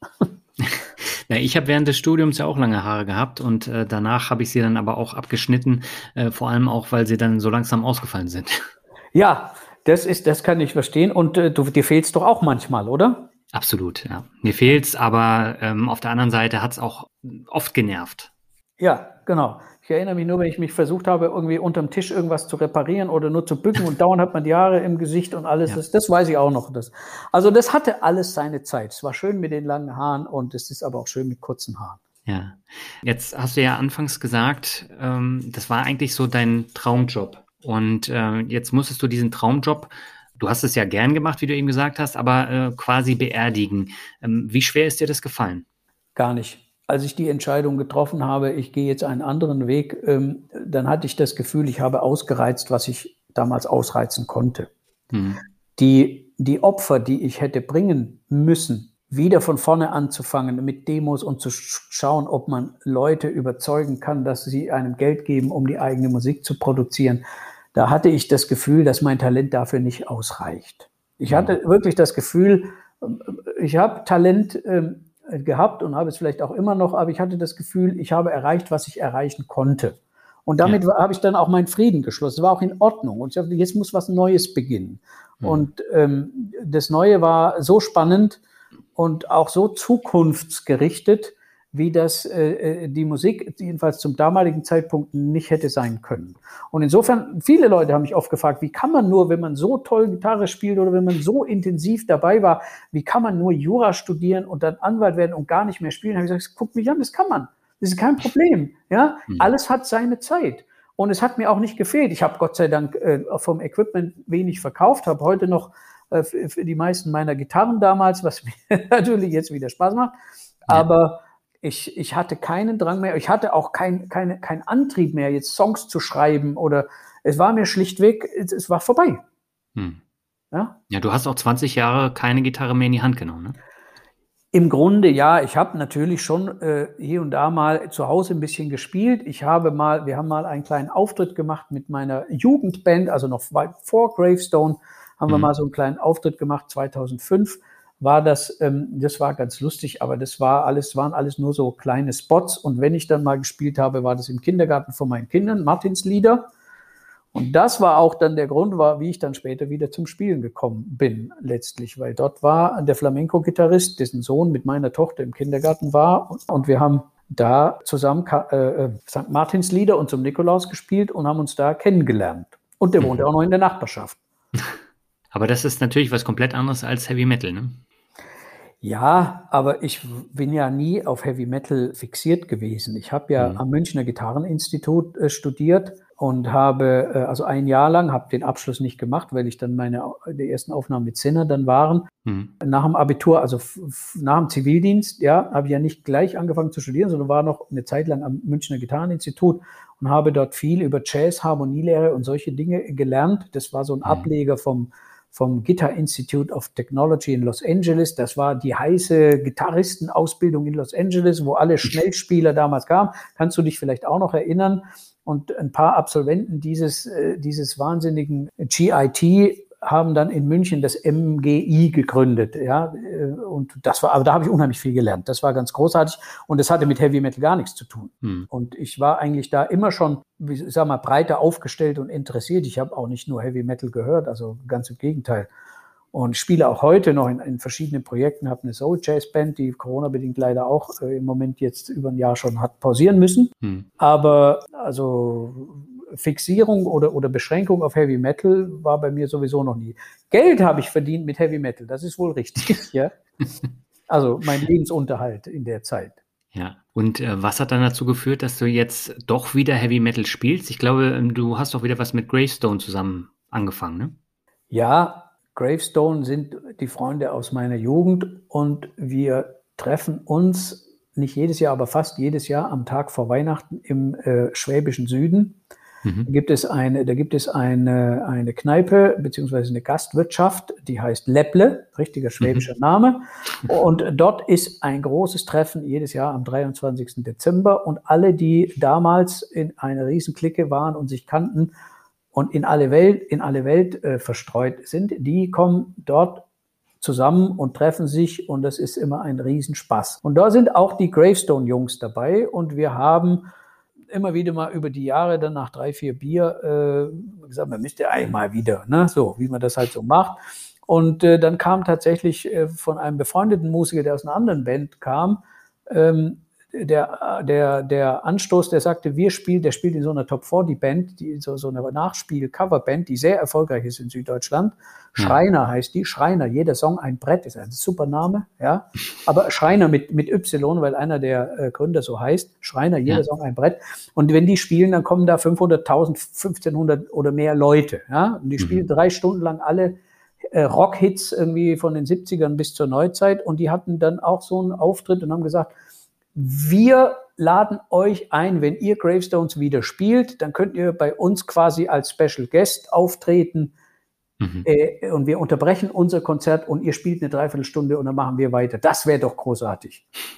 [SPEAKER 2] Ja, ich habe während des Studiums ja auch lange Haare gehabt und danach habe ich sie dann aber auch abgeschnitten, vor allem auch, weil sie dann so langsam ausgefallen sind.
[SPEAKER 1] Ja, das kann ich verstehen. Und dir fehlt's doch auch manchmal, oder?
[SPEAKER 2] Absolut, ja. Mir fehlt's, aber auf der anderen Seite hat's auch oft genervt.
[SPEAKER 1] Ja, genau. Ich erinnere mich nur, wenn ich mich versucht habe, irgendwie unterm Tisch irgendwas zu reparieren oder nur zu bücken und dauernd hat man die Haare im Gesicht und alles. Ja. Das weiß ich auch noch. Also das hatte alles seine Zeit. Es war schön mit den langen Haaren und es ist aber auch schön mit kurzen Haaren.
[SPEAKER 2] Ja. Jetzt hast du ja anfangs gesagt, das war eigentlich so dein Traumjob. Und jetzt musstest du diesen Traumjob, du hast es ja gern gemacht, wie du eben gesagt hast, aber quasi beerdigen. Wie schwer ist dir das gefallen?
[SPEAKER 1] Gar nicht. Als ich die Entscheidung getroffen habe, ich gehe jetzt einen anderen Weg, dann hatte ich das Gefühl, ich habe ausgereizt, was ich damals ausreizen konnte. Die Opfer, die ich hätte bringen müssen, wieder von vorne anzufangen mit Demos und zu schauen, ob man Leute überzeugen kann, dass sie einem Geld geben, um die eigene Musik zu produzieren. Da hatte ich das Gefühl, dass mein Talent dafür nicht ausreicht. Ich hatte wirklich das Gefühl, Ich habe Talent gehabt und habe es vielleicht auch immer noch, aber ich hatte das Gefühl, ich habe erreicht, was ich erreichen konnte. Und damit habe ich dann auch meinen Frieden geschlossen. Das war auch in Ordnung. Und ich dachte, jetzt muss was Neues beginnen. Und das Neue war so spannend und auch so zukunftsgerichtet, wie das die Musik jedenfalls zum damaligen Zeitpunkt nicht hätte sein können. Und insofern, viele Leute haben mich oft gefragt, wie kann man nur, wenn man so toll Gitarre spielt oder wenn man so intensiv dabei war, wie kann man nur Jura studieren und dann Anwalt werden und gar nicht mehr spielen? Da habe ich gesagt, guck mich an, das kann man. Das ist kein Problem. Ja, alles hat seine Zeit. Und es hat mir auch nicht gefehlt. Ich habe Gott sei Dank vom Equipment wenig verkauft, habe heute noch für die meisten meiner Gitarren damals, was mir natürlich jetzt wieder Spaß macht. Aber ich hatte keinen Drang mehr. Ich hatte auch keinen Antrieb mehr, jetzt Songs zu schreiben oder es war mir schlichtweg, es war vorbei.
[SPEAKER 2] Ja, du hast auch 20 Jahre keine Gitarre mehr in die Hand genommen, ne?
[SPEAKER 1] Im Grunde ja, ich habe natürlich schon hier und da mal zu Hause ein bisschen gespielt. Wir haben mal einen kleinen Auftritt gemacht mit meiner Jugendband, also noch vor Gravestone, haben wir mal so einen kleinen Auftritt gemacht, 2005 war das war ganz lustig, aber waren alles nur so kleine Spots und wenn ich dann mal gespielt habe, war das im Kindergarten von meinen Kindern, Martinslieder. Und das war auch dann der Grund, wie ich dann später wieder zum Spielen gekommen bin, letztlich, weil dort war der Flamenco-Gitarrist, dessen Sohn mit meiner Tochter im Kindergarten war. Und wir haben da zusammen St. Martinslieder und zum Nikolaus gespielt und haben uns da kennengelernt. Und der wohnt auch noch in der Nachbarschaft.
[SPEAKER 2] Aber das ist natürlich was komplett anderes als Heavy Metal, ne?
[SPEAKER 1] Ja, aber ich bin ja nie auf Heavy Metal fixiert gewesen. Ich habe ja am Münchner Gitarreninstitut studiert und habe also ein Jahr lang, habe den Abschluss nicht gemacht, weil ich dann die ersten Aufnahmen mit Sinner dann waren. Nach dem Abitur, also nach dem Zivildienst, ja, habe ich ja nicht gleich angefangen zu studieren, sondern war noch eine Zeit lang am Münchner Gitarreninstitut und habe dort viel über Jazz, Harmonielehre und solche Dinge gelernt. Das war so ein Ableger vom Guitar Institute of Technology in Los Angeles. Das war die heiße Gitarristenausbildung in Los Angeles, wo alle Schnellspieler damals kamen. Kannst du dich vielleicht auch noch erinnern? Und ein paar Absolventen dieses wahnsinnigen GIT haben dann in München das MGI gegründet, ja, und aber da habe ich unheimlich viel gelernt. Das war ganz großartig und das hatte mit Heavy Metal gar nichts zu tun. Und ich war eigentlich da immer schon, breiter aufgestellt und interessiert. Ich habe auch nicht nur Heavy Metal gehört, also ganz im Gegenteil. Und spiele auch heute noch in verschiedenen Projekten, habe eine Soul Jazz Band, die Corona-bedingt leider auch im Moment jetzt über ein Jahr schon hat pausieren müssen. Aber also Fixierung oder Beschränkung auf Heavy Metal war bei mir sowieso noch nie. Geld habe ich verdient mit Heavy Metal, das ist wohl richtig, ja. Also mein Lebensunterhalt in der Zeit.
[SPEAKER 2] Ja, und was hat dann dazu geführt, dass du jetzt doch wieder Heavy Metal spielst? Ich glaube, du hast doch wieder was mit Gravestone zusammen angefangen, ne?
[SPEAKER 1] Ja, Gravestone sind die Freunde aus meiner Jugend und wir treffen uns nicht jedes Jahr, aber fast jedes Jahr am Tag vor Weihnachten im schwäbischen Süden. Da gibt es eine Kneipe beziehungsweise eine Gastwirtschaft, die heißt Läpple, richtiger schwäbischer Name. Und dort ist ein großes Treffen jedes Jahr am 23. Dezember. Und alle, die damals in einer Riesenklicke waren und sich kannten und in alle Welt verstreut sind, die kommen dort zusammen und treffen sich und das ist immer ein Riesenspaß. Und da sind auch die Gravestone-Jungs dabei und wir haben immer wieder mal über die Jahre dann nach 3, 4 Bier gesagt, man müsste eigentlich mal wieder, ne? So wie man das halt so macht. Und dann kam tatsächlich von einem befreundeten Musiker, der aus einer anderen Band kam, der Anstoß, der sagte, der spielt in so einer Top 40 Band, so eine Nachspiel-Coverband, die sehr erfolgreich ist in Süddeutschland. Schreiner heißt die. Schreiner, jeder Song ein Brett, ist ein super Name, ja. Aber Schreiner mit Y, weil einer der Gründer so heißt. Schreiner, jeder Song ein Brett. Und wenn die spielen, dann kommen da 500.000, 1500 oder mehr Leute, ja. Und die spielen 3 Stunden lang alle Rockhits irgendwie von den 70ern bis zur Neuzeit. Und die hatten dann auch so einen Auftritt und haben gesagt, wir laden euch ein, wenn ihr Gravestones wieder spielt, dann könnt ihr bei uns quasi als Special Guest auftreten und wir unterbrechen unser Konzert und ihr spielt eine Dreiviertelstunde und dann machen wir weiter. Das wäre doch großartig.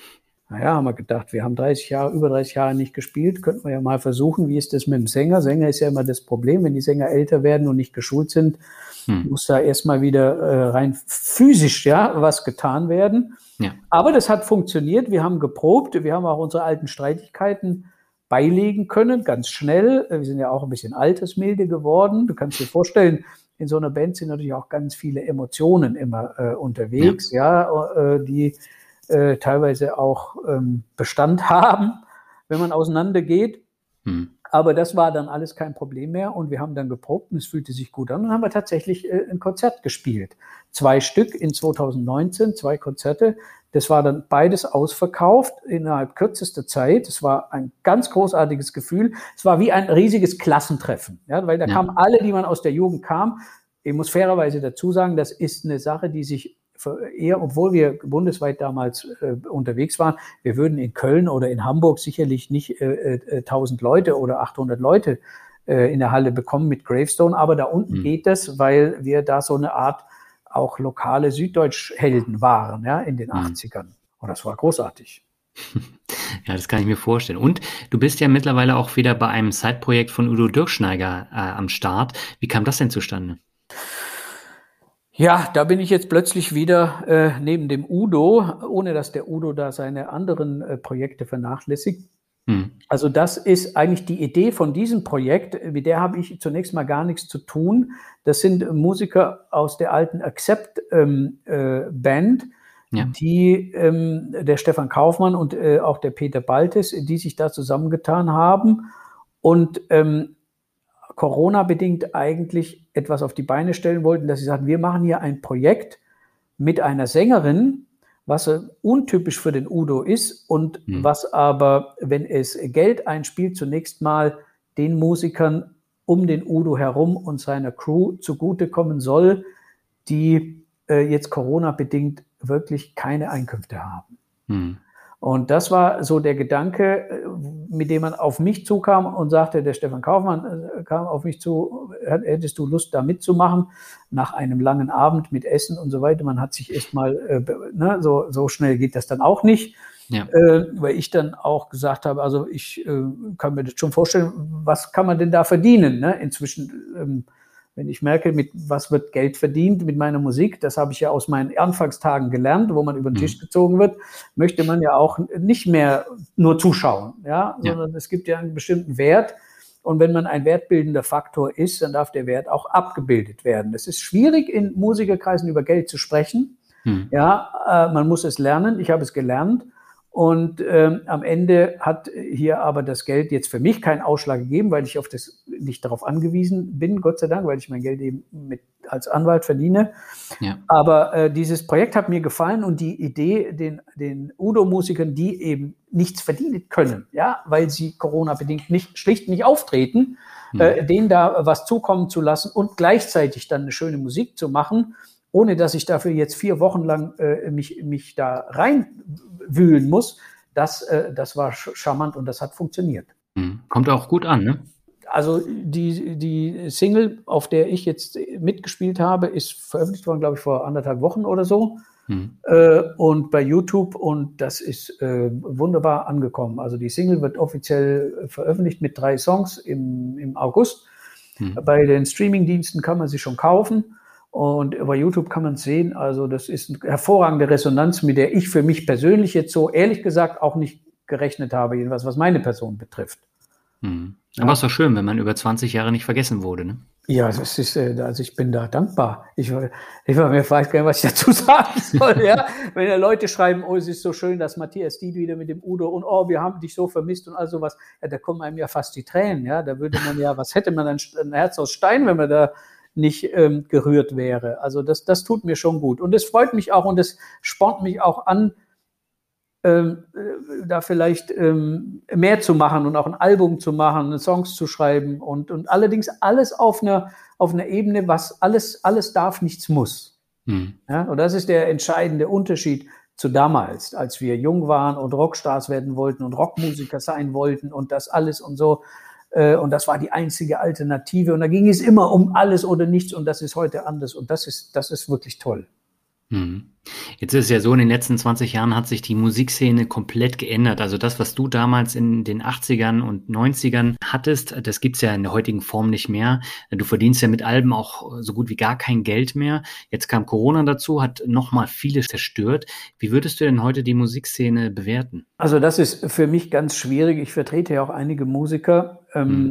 [SPEAKER 1] Naja, haben wir gedacht, wir haben über 30 Jahre nicht gespielt, könnten wir ja mal versuchen, wie ist das mit dem Sänger? Sänger ist ja immer das Problem, wenn die Sänger älter werden und nicht geschult sind, muss da erstmal wieder rein physisch was getan werden. Ja. Aber das hat funktioniert, wir haben geprobt, wir haben auch unsere alten Streitigkeiten beilegen können, ganz schnell. Wir sind ja auch ein bisschen altersmilde geworden. Du kannst dir vorstellen, in so einer Band sind natürlich auch ganz viele Emotionen immer unterwegs, die teilweise auch Bestand haben, wenn man auseinandergeht. Aber das war dann alles kein Problem mehr und wir haben dann geprobt und es fühlte sich gut an und haben wir tatsächlich ein Konzert gespielt. 2 Stück in 2019, 2 Konzerte. Das war dann beides ausverkauft innerhalb kürzester Zeit. Es war ein ganz großartiges Gefühl. Es war wie ein riesiges Klassentreffen, weil da kamen alle, die man aus der Jugend kam. Ich muss fairerweise dazu sagen, das ist eine Sache, die sich eher, obwohl wir bundesweit damals unterwegs waren, wir würden in Köln oder in Hamburg sicherlich nicht 1000 Leute oder 800 Leute in der Halle bekommen mit Gravestone, aber da unten geht das, weil wir da so eine Art auch lokale Süddeutsch-Helden waren, in den 80ern. Und das war großartig.
[SPEAKER 2] Ja, das kann ich mir vorstellen. Und du bist ja mittlerweile auch wieder bei einem Side-Projekt von Udo Dirkschneider am Start. Wie kam das denn zustande?
[SPEAKER 1] Ja, da bin ich jetzt plötzlich wieder neben dem Udo, ohne dass der Udo da seine anderen Projekte vernachlässigt. Also das ist eigentlich die Idee von diesem Projekt, mit der habe ich zunächst mal gar nichts zu tun. Das sind Musiker aus der alten Accept Band, die der Stefan Kaufmann und auch der Peter Baltes, die sich da zusammengetan haben und Corona-bedingt eigentlich etwas auf die Beine stellen wollten, dass sie sagten, wir machen hier ein Projekt mit einer Sängerin, was untypisch für den Udo ist und was aber, wenn es Geld einspielt, zunächst mal den Musikern um den Udo herum und seiner Crew zugutekommen soll, die jetzt Corona-bedingt wirklich keine Einkünfte haben. Und das war so der Gedanke, mit dem man auf mich zukam und sagte, der Stefan Kaufmann kam auf mich zu, hättest du Lust, da mitzumachen, nach einem langen Abend mit Essen und so weiter. Man hat sich erstmal, so schnell geht das dann auch nicht, weil ich dann auch gesagt habe, also ich kann mir das schon vorstellen, was kann man denn da verdienen, inzwischen, wenn ich merke, mit was wird Geld verdient mit meiner Musik, das habe ich ja aus meinen Anfangstagen gelernt, wo man über den Tisch gezogen wird, möchte man ja auch nicht mehr nur zuschauen, sondern es gibt ja einen bestimmten Wert. Und wenn man ein wertbildender Faktor ist, dann darf der Wert auch abgebildet werden. Es ist schwierig, in Musikerkreisen über Geld zu sprechen. Man muss es lernen. Ich habe es gelernt. Und am Ende hat hier aber das Geld jetzt für mich keinen Ausschlag gegeben, weil ich auf das nicht darauf angewiesen bin, Gott sei Dank, weil ich mein Geld eben als Anwalt verdiene. Aber dieses Projekt hat mir gefallen und die Idee, den Udo-Musikern, die eben nichts verdienen können, weil sie Corona-bedingt schlicht nicht auftreten, denen da was zukommen zu lassen und gleichzeitig dann eine schöne Musik zu machen, ohne dass ich dafür jetzt 4 Wochen lang mich da reinwühlen muss, das war charmant und das hat funktioniert.
[SPEAKER 2] Kommt auch gut an, ne?
[SPEAKER 1] Also die Single, auf der ich jetzt mitgespielt habe, ist veröffentlicht worden, glaube ich, vor 1,5 Wochen oder so. Und bei YouTube und das ist wunderbar angekommen. Also die Single wird offiziell veröffentlicht mit 3 Songs im August. Bei den Streamingdiensten kann man sie schon kaufen. Und über YouTube kann man es sehen, also das ist eine hervorragende Resonanz, mit der ich für mich persönlich jetzt so ehrlich gesagt auch nicht gerechnet habe, jedenfalls was meine Person betrifft.
[SPEAKER 2] Aber es ist doch schön, wenn man über 20 Jahre nicht vergessen wurde, ne?
[SPEAKER 1] Ja, das ist, also ich bin da dankbar. Ich weiß gar nicht, was ich dazu sagen soll, Wenn ja Leute schreiben, oh, es ist so schön, dass Matthias Died wieder mit dem Udo und oh, wir haben dich so vermisst und all sowas, da kommen einem ja fast die Tränen, da würde man was hätte man ein Herz aus Stein, wenn man da nicht gerührt wäre. Also das tut mir schon gut. Und es freut mich auch und es spornt mich auch an, da vielleicht mehr zu machen und auch ein Album zu machen, Songs zu schreiben und allerdings alles auf einer Ebene, was alles darf, nichts muss. Und das ist der entscheidende Unterschied zu damals, als wir jung waren und Rockstars werden wollten und Rockmusiker sein wollten und das alles und so. Und das war die einzige Alternative. Und da ging es immer um alles oder nichts. Und das ist heute anders. Und das ist wirklich toll.
[SPEAKER 2] Jetzt ist es ja so, in den letzten 20 Jahren hat sich die Musikszene komplett geändert. Also das, was du damals in den 80ern und 90ern hattest, das gibt's ja in der heutigen Form nicht mehr. Du verdienst ja mit Alben auch so gut wie gar kein Geld mehr. Jetzt kam Corona dazu, hat nochmal vieles zerstört. Wie würdest du denn heute die Musikszene bewerten?
[SPEAKER 1] Also das ist für mich ganz schwierig. Ich vertrete ja auch einige Musiker.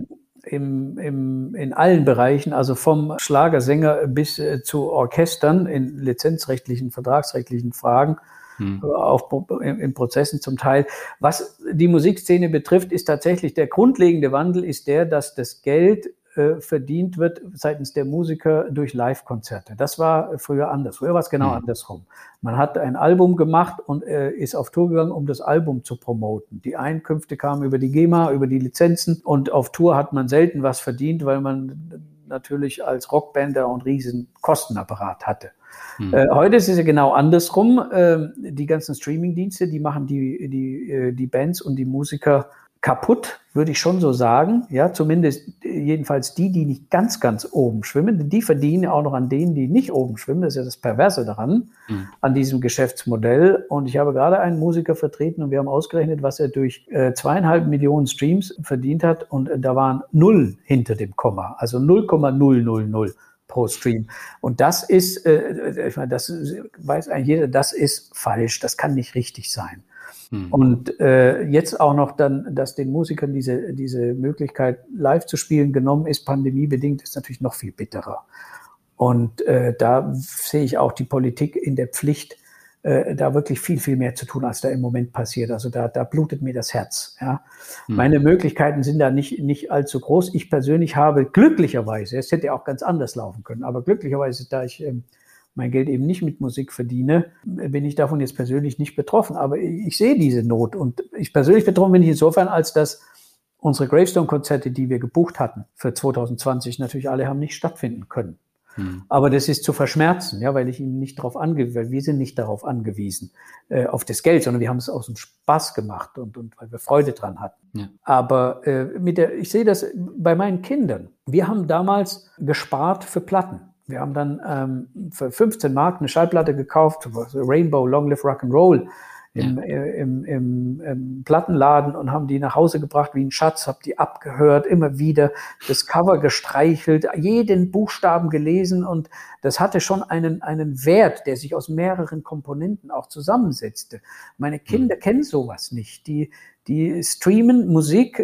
[SPEAKER 1] In allen Bereichen, also vom Schlagersänger bis zu Orchestern in lizenzrechtlichen, vertragsrechtlichen Fragen, auch in Prozessen zum Teil. Was die Musikszene betrifft, ist tatsächlich der grundlegende Wandel ist der, dass das Geld verdient wird seitens der Musiker durch Live-Konzerte. Das war früher anders. Früher war es genau andersrum. Man hat ein Album gemacht und ist auf Tour gegangen, um das Album zu promoten. Die Einkünfte kamen über die GEMA, über die Lizenzen und auf Tour hat man selten was verdient, weil man natürlich als Rockband da einen riesen Kostenapparat hatte. Heute ist es ja genau andersrum. Die ganzen Streaming-Dienste, die machen die Bands und die Musiker kaputt, würde ich schon so sagen. Ja, zumindest jedenfalls die nicht ganz, ganz oben schwimmen. Die verdienen auch noch an denen, die nicht oben schwimmen. Das ist ja das Perverse daran, an diesem Geschäftsmodell. Und ich habe gerade einen Musiker vertreten und wir haben ausgerechnet, was er durch 2,5 Millionen Streams verdient hat. Und da waren 0 hinter dem Komma, also 0,000 pro Stream. Und das ist, ich meine, das weiß eigentlich jeder, das ist falsch. Das kann nicht richtig sein. Und jetzt auch noch dann, dass den Musikern diese Möglichkeit live zu spielen genommen ist, pandemiebedingt, ist natürlich noch viel bitterer. Und da sehe ich auch die Politik in der Pflicht, da wirklich viel, viel mehr zu tun, als da im Moment passiert. Also da blutet mir das Herz. Ja. Meine Möglichkeiten sind da nicht allzu groß. Ich persönlich habe glücklicherweise, es hätte auch ganz anders laufen können, aber glücklicherweise, da ich mein Geld eben nicht mit Musik verdiene, bin ich davon jetzt persönlich nicht betroffen. Aber ich sehe diese Not. Und ich persönlich betroffen bin ich insofern, als dass unsere Gravestone-Konzerte, die wir gebucht hatten für 2020, natürlich alle haben nicht stattfinden können. Aber das ist zu verschmerzen, ja, weil wir sind nicht darauf angewiesen, auf das Geld, sondern wir haben es aus dem Spaß gemacht und weil wir Freude dran hatten. Ja. Aber ich sehe das bei meinen Kindern. Wir haben damals gespart für Platten. Wir haben dann für 15 Mark eine Schallplatte gekauft, Rainbow, Long Live Rock'n'Roll, im Plattenladen und haben die nach Hause gebracht wie ein Schatz, hab die abgehört, immer wieder das Cover gestreichelt, jeden Buchstaben gelesen und das hatte schon einen Wert, der sich aus mehreren Komponenten auch zusammensetzte. Meine Kinder kennen sowas nicht. Die streamen Musik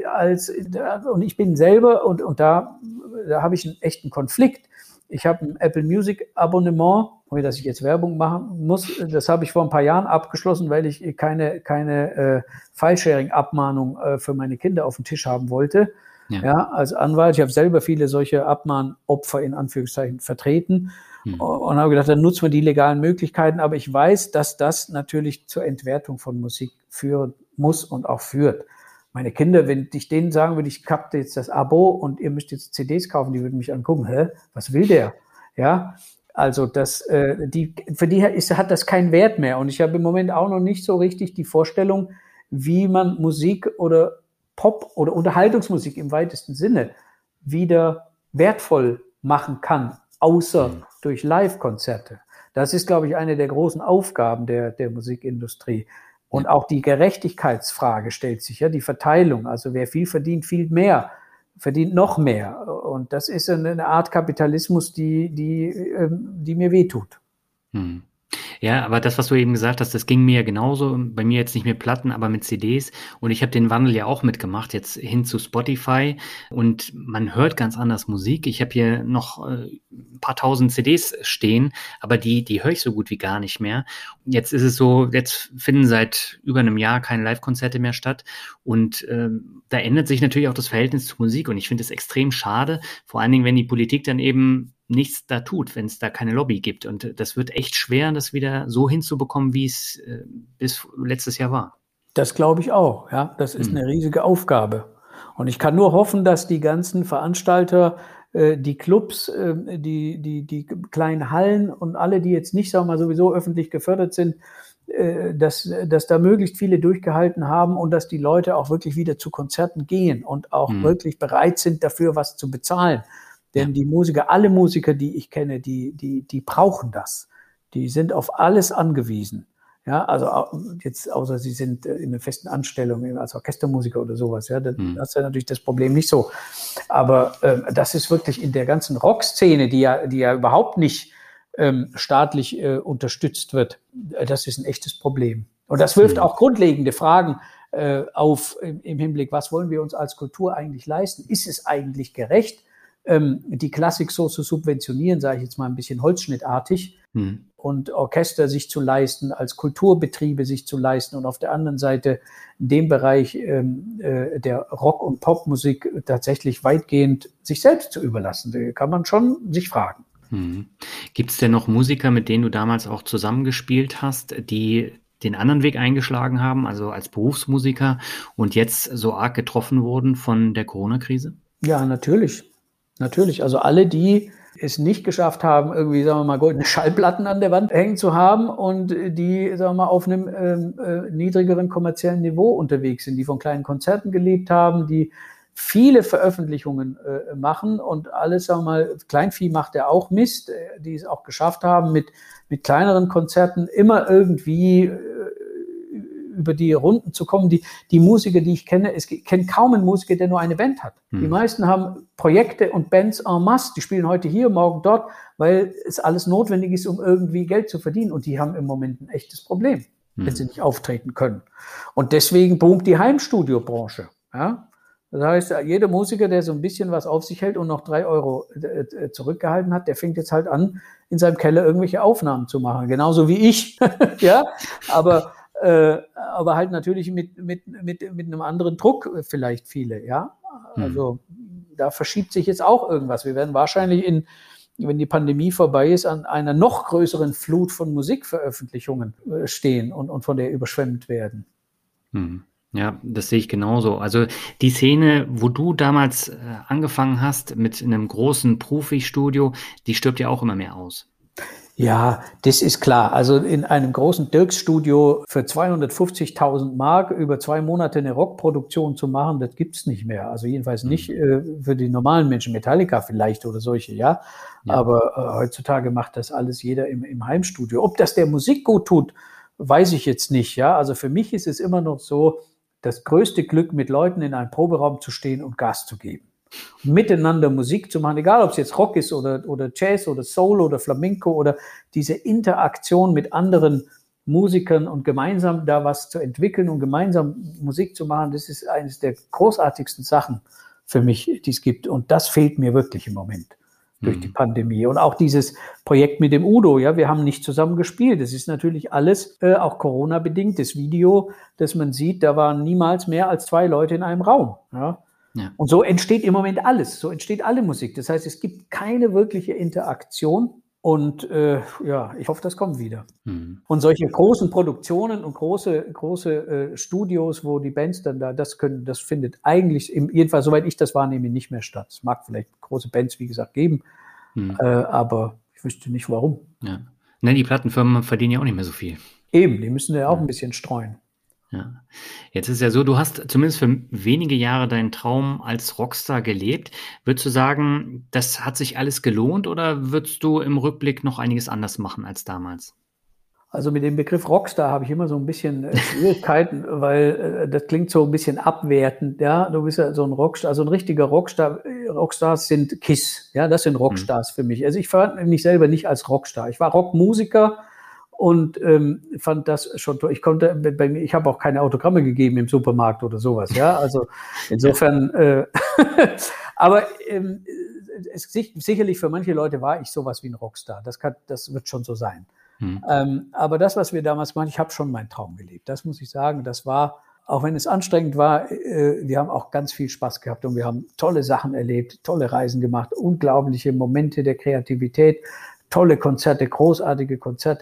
[SPEAKER 1] und ich bin selber und da habe ich einen echten Konflikt. Ich habe ein Apple Music Abonnement, ohne dass ich jetzt Werbung machen muss. Das habe ich vor ein paar Jahren abgeschlossen, weil ich keine File-Sharing-Abmahnung für meine Kinder auf dem Tisch haben wollte. Ja, als Anwalt. Ich habe selber viele solche Abmahnopfer in Anführungszeichen vertreten und habe gedacht, dann nutzen wir die legalen Möglichkeiten. Aber ich weiß, dass das natürlich zur Entwertung von Musik führen muss und auch führt. Meine Kinder, wenn ich denen sagen würde, ich habe jetzt das Abo und ihr müsst jetzt CDs kaufen, die würden mich angucken, was will der? Ja, also für die hat das keinen Wert mehr. Und ich habe im Moment auch noch nicht so richtig die Vorstellung, wie man Musik oder Pop oder Unterhaltungsmusik im weitesten Sinne wieder wertvoll machen kann, außer durch Live-Konzerte. Das ist, glaube ich, eine der großen Aufgaben der Musikindustrie. Und auch die Gerechtigkeitsfrage stellt sich, ja, die Verteilung. Also wer viel verdient verdient noch mehr. Und das ist eine Art Kapitalismus, die mir wehtut.
[SPEAKER 2] Ja, aber das, was du eben gesagt hast, das ging mir ja genauso. Bei mir jetzt nicht mit Platten, aber mit CDs. Und ich habe den Wandel ja auch mitgemacht, jetzt hin zu Spotify. Und man hört ganz anders Musik. Ich habe hier noch ein paar tausend CDs stehen, aber die höre ich so gut wie gar nicht mehr. Jetzt ist es so, jetzt finden seit über einem Jahr keine Live-Konzerte mehr statt. Und da ändert sich natürlich auch das Verhältnis zur Musik. Und ich finde es extrem schade, vor allen Dingen, wenn die Politik dann eben nichts da tut, wenn es da keine Lobby gibt. Und das wird echt schwer, das wieder so hinzubekommen, wie es bis letztes Jahr war.
[SPEAKER 1] Das glaube ich auch. Ja, das ist eine riesige Aufgabe. Und ich kann nur hoffen, dass die ganzen Veranstalter, die Clubs, die kleinen Hallen und alle, die jetzt nicht, sagen wir mal, sowieso öffentlich gefördert sind, dass da möglichst viele durchgehalten haben und dass die Leute auch wirklich wieder zu Konzerten gehen und auch wirklich bereit sind, dafür was zu bezahlen. Denn alle Musiker, die ich kenne, die brauchen das. Die sind auf alles angewiesen. Ja, also jetzt, außer sie sind in einer festen Anstellung als Orchestermusiker oder sowas, ja, dann hast du natürlich das Problem nicht so. Aber das ist wirklich in der ganzen Rockszene, die ja überhaupt nicht staatlich unterstützt wird, das ist ein echtes Problem. Und das wirft auch grundlegende Fragen auf im Hinblick, was wollen wir uns als Kultur eigentlich leisten? Ist es eigentlich gerecht, die Klassik so zu subventionieren, sage ich jetzt mal ein bisschen holzschnittartig, und Orchester sich zu leisten, als Kulturbetriebe sich zu leisten und auf der anderen Seite den Bereich der Rock- und Popmusik tatsächlich weitgehend sich selbst zu überlassen? Da kann man schon sich fragen.
[SPEAKER 2] Gibt es denn noch Musiker, mit denen du damals auch zusammengespielt hast, die den anderen Weg eingeschlagen haben, also als Berufsmusiker und jetzt so arg getroffen wurden von der Corona-Krise?
[SPEAKER 1] Ja, natürlich. Natürlich. Also alle, die es nicht geschafft haben, irgendwie, sagen wir mal, goldene Schallplatten an der Wand hängen zu haben und die, sagen wir mal, auf einem niedrigeren kommerziellen Niveau unterwegs sind, die von kleinen Konzerten gelebt haben, die viele Veröffentlichungen machen und alles, sagen wir mal, Kleinvieh macht ja auch Mist, die es auch geschafft haben, mit kleineren Konzerten immer irgendwie über die Runden zu kommen. Die Musiker, die ich kenne, ich kenne kaum einen Musiker, der nur eine Band hat. Die meisten haben Projekte und Bands en masse. Die spielen heute hier, morgen dort, weil es alles notwendig ist, um irgendwie Geld zu verdienen. Und die haben im Moment ein echtes Problem, wenn sie nicht auftreten können. Und deswegen boomt die Heimstudiobranche. Ja? Das heißt, jeder Musiker, der so ein bisschen was auf sich hält und noch 3 Euro zurückgehalten hat, der fängt jetzt halt an, in seinem Keller irgendwelche Aufnahmen zu machen. Genauso wie ich. Ja, aber halt natürlich mit einem anderen Druck vielleicht viele, ja. Also da verschiebt sich jetzt auch irgendwas. Wir werden wahrscheinlich wenn die Pandemie vorbei ist, an einer noch größeren Flut von Musikveröffentlichungen stehen und von der überschwemmt werden.
[SPEAKER 2] Ja, das sehe ich genauso. Also die Szene, wo du damals angefangen hast mit einem großen Profi-Studio, die stirbt ja auch immer mehr aus.
[SPEAKER 1] Ja, das ist klar. Also in einem großen Dirks-Studio für 250.000 Mark über 2 Monate eine Rockproduktion zu machen, das gibt's nicht mehr. Also jedenfalls nicht für die normalen Menschen. Metallica vielleicht oder solche, ja. Aber heutzutage macht das alles jeder im Heimstudio. Ob das der Musik gut tut, weiß ich jetzt nicht, ja. Also für mich ist es immer noch so, das größte Glück, mit Leuten in einem Proberaum zu stehen und Gas zu geben. Miteinander Musik zu machen, egal ob es jetzt Rock ist oder Jazz oder Soul oder Flamenco oder diese Interaktion mit anderen Musikern und gemeinsam da was zu entwickeln und gemeinsam Musik zu machen, das ist eines der großartigsten Sachen für mich, die es gibt. Und das fehlt mir wirklich im Moment durch die Pandemie. Und auch dieses Projekt mit dem Udo, ja, wir haben nicht zusammen gespielt. Das ist natürlich alles auch Corona-bedingt. Das Video, das man sieht, da waren niemals mehr als 2 Leute in einem Raum, ja. Ja. Und so entsteht im Moment alles, so entsteht alle Musik. Das heißt, es gibt keine wirkliche Interaktion und ich hoffe, das kommt wieder. Und solche großen Produktionen und große Studios, wo die Bands dann da das können, das findet eigentlich, jedenfalls soweit ich das wahrnehme, nicht mehr statt. Es mag vielleicht große Bands, wie gesagt, geben, aber ich wüsste nicht, warum.
[SPEAKER 2] Ja. Ne, die Plattenfirmen verdienen ja auch nicht mehr so viel.
[SPEAKER 1] Eben, die müssen ja auch ein bisschen streuen.
[SPEAKER 2] Ja. Jetzt ist ja so, du hast zumindest für wenige Jahre deinen Traum als Rockstar gelebt. Würdest du sagen, das hat sich alles gelohnt oder würdest du im Rückblick noch einiges anders machen als damals?
[SPEAKER 1] Also mit dem Begriff Rockstar habe ich immer so ein bisschen Schwierigkeiten, weil das klingt so ein bisschen abwertend. Ja, du bist ja so ein Rockstar, also ein richtiger Rockstar. Rockstars sind KISS, ja, das sind Rockstars für mich. Also ich fand mich selber nicht als Rockstar. Ich war Rockmusiker. Und fand das schon toll. Ich habe auch keine Autogramme gegeben im Supermarkt oder sowas, ja. Also insofern, aber sicherlich für manche Leute war ich sowas wie ein Rockstar. Das wird schon so sein. Aber das, was wir damals gemacht haben, ich habe schon meinen Traum gelebt. Das muss ich sagen. Das war, auch wenn es anstrengend war, wir haben auch ganz viel Spaß gehabt und wir haben tolle Sachen erlebt, tolle Reisen gemacht, unglaubliche Momente der Kreativität. Tolle Konzerte, großartige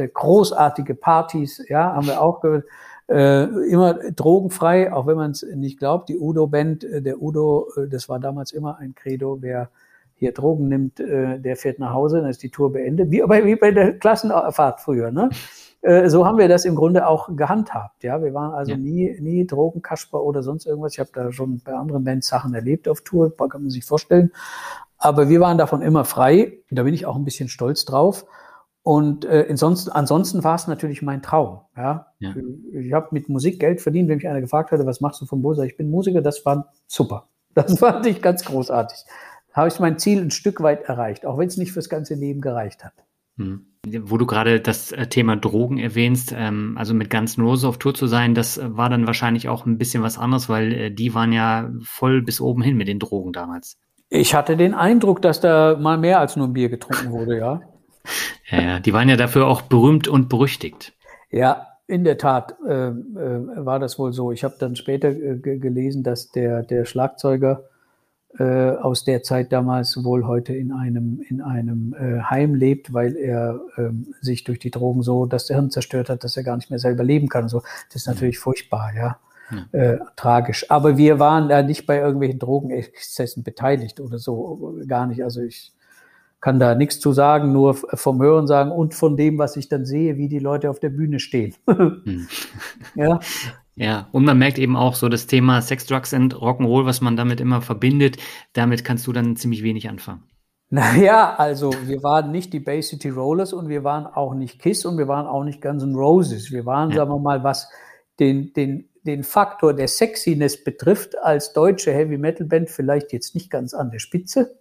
[SPEAKER 1] Partys, ja, haben wir auch gehört. Immer drogenfrei, auch wenn man es nicht glaubt. Die Udo-Band, der Udo, das war damals immer ein Credo, wer hier Drogen nimmt, der fährt nach Hause, dann ist die Tour beendet. Wie bei der Klassenfahrt früher, ne? So haben wir das im Grunde auch gehandhabt, ja. Wir waren also nie Drogenkasper oder sonst irgendwas. Ich habe da schon bei anderen Bands Sachen erlebt auf Tour, kann man sich vorstellen. Aber wir waren davon immer frei. Da bin ich auch ein bisschen stolz drauf. Und ansonsten war es natürlich mein Traum. Ja?
[SPEAKER 2] Ja.
[SPEAKER 1] Ich habe mit Musik Geld verdient. Wenn mich einer gefragt hatte, was machst du vom Beruf? Ich bin Musiker, das war super. Das fand ich ganz großartig. Habe ich mein Ziel ein Stück weit erreicht, auch wenn es nicht fürs ganze Leben gereicht hat.
[SPEAKER 2] Wo du gerade das Thema Drogen erwähnst, also mit Guns N' Roses auf Tour zu sein, das war dann wahrscheinlich auch ein bisschen was anderes, weil die waren ja voll bis oben hin mit den Drogen damals.
[SPEAKER 1] Ich hatte den Eindruck, dass da mal mehr als nur ein Bier getrunken wurde, ja.
[SPEAKER 2] Ja, die waren ja dafür auch berühmt und berüchtigt.
[SPEAKER 1] Ja, in der Tat war das wohl so. Ich habe dann später gelesen, dass der Schlagzeuger aus der Zeit damals wohl heute in einem Heim lebt, weil er sich durch die Drogen so das Hirn zerstört hat, dass er gar nicht mehr selber leben kann. So, das ist natürlich furchtbar, ja. Tragisch. Aber wir waren da nicht bei irgendwelchen Drogenexzessen beteiligt oder so, gar nicht. Also ich kann da nichts zu sagen, nur vom Hören sagen und von dem, was ich dann sehe, wie die Leute auf der Bühne stehen. Ja.
[SPEAKER 2] Ja, und man merkt eben auch so das Thema Sex, Drugs und Rock'n'Roll, was man damit immer verbindet, damit kannst du dann ziemlich wenig anfangen.
[SPEAKER 1] Naja, also wir waren nicht die Bay City Rollers und wir waren auch nicht Kiss und wir waren auch nicht Guns N' Roses. Wir waren, sagen wir mal, was den Faktor der Sexiness betrifft, als deutsche Heavy-Metal-Band vielleicht jetzt nicht ganz an der Spitze.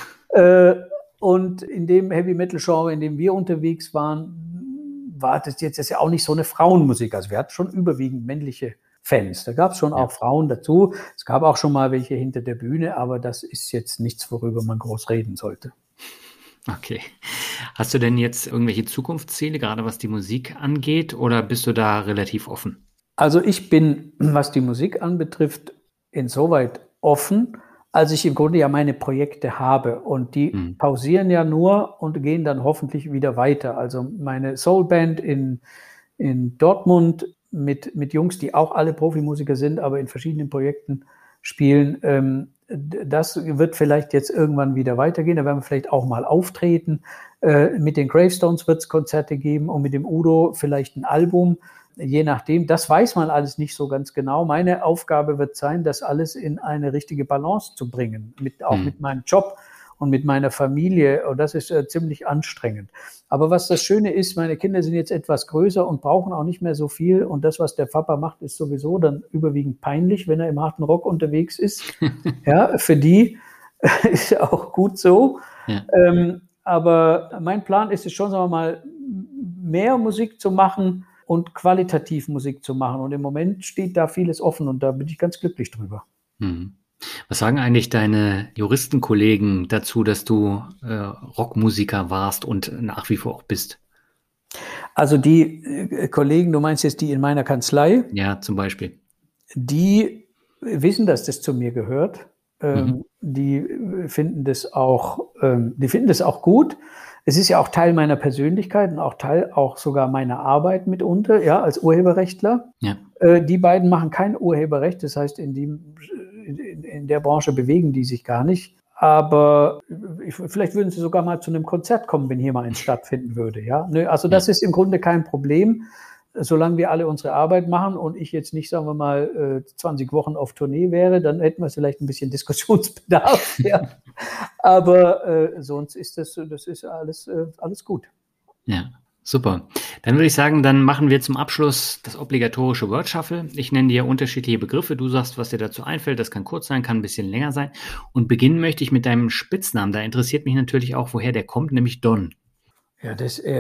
[SPEAKER 1] Und in dem Heavy-Metal-Genre, in dem wir unterwegs waren, war das jetzt ja auch nicht so eine Frauenmusik. Also wir hatten schon überwiegend männliche Fans. Da gab es schon auch Frauen dazu. Es gab auch schon mal welche hinter der Bühne, aber das ist jetzt nichts, worüber man groß reden sollte.
[SPEAKER 2] Okay. Hast du denn jetzt irgendwelche Zukunftsziele, gerade was die Musik angeht, oder bist du da relativ offen?
[SPEAKER 1] Also ich bin, was die Musik anbetrifft, insoweit offen, als ich im Grunde ja meine Projekte habe und die pausieren ja nur und gehen dann hoffentlich wieder weiter. Also meine Soulband in Dortmund mit Jungs, die auch alle Profimusiker sind, aber in verschiedenen Projekten spielen, das wird vielleicht jetzt irgendwann wieder weitergehen. Da werden wir vielleicht auch mal auftreten. Mit den Gravestones wird es Konzerte geben und mit dem Udo vielleicht ein Album. Je nachdem, das weiß man alles nicht so ganz genau. Meine Aufgabe wird sein, das alles in eine richtige Balance zu bringen, auch mit meinem Job und mit meiner Familie. Und das ist ziemlich anstrengend. Aber was das Schöne ist, meine Kinder sind jetzt etwas größer und brauchen auch nicht mehr so viel. Und das, was der Papa macht, ist sowieso dann überwiegend peinlich, wenn er im harten Rock unterwegs ist. Ja, für die ist ja auch gut so. Ja. Aber mein Plan ist es schon, sagen wir mal, mehr Musik zu machen und qualitativ Musik zu machen. Und im Moment steht da vieles offen und da bin ich ganz glücklich drüber.
[SPEAKER 2] Was sagen eigentlich deine Juristenkollegen dazu, dass du Rockmusiker warst und nach wie vor auch bist?
[SPEAKER 1] Also die Kollegen, du meinst jetzt die in meiner Kanzlei?
[SPEAKER 2] Ja, zum Beispiel.
[SPEAKER 1] Die wissen, dass das zu mir gehört. Die finden das auch gut. Es ist ja auch Teil meiner Persönlichkeit und auch Teil auch sogar meiner Arbeit mitunter, ja, als Urheberrechtler. Ja. Die beiden machen kein Urheberrecht, das heißt, in der Branche bewegen die sich gar nicht. Aber vielleicht würden sie sogar mal zu einem Konzert kommen, wenn hier mal eins stattfinden würde, ja. Also das ist im Grunde kein Problem, solange wir alle unsere Arbeit machen und ich jetzt nicht, sagen wir mal, 20 Wochen auf Tournee wäre, dann hätten wir vielleicht ein bisschen Diskussionsbedarf, ja. Aber sonst ist das ist alles gut.
[SPEAKER 2] Ja, super. Dann würde ich sagen, dann machen wir zum Abschluss das obligatorische Word Shuffle. Ich nenne dir unterschiedliche Begriffe. Du sagst, was dir dazu einfällt. Das kann kurz sein, kann ein bisschen länger sein. Und beginnen möchte ich mit deinem Spitznamen. Da interessiert mich natürlich auch, woher der kommt, nämlich Don.
[SPEAKER 1] Ja,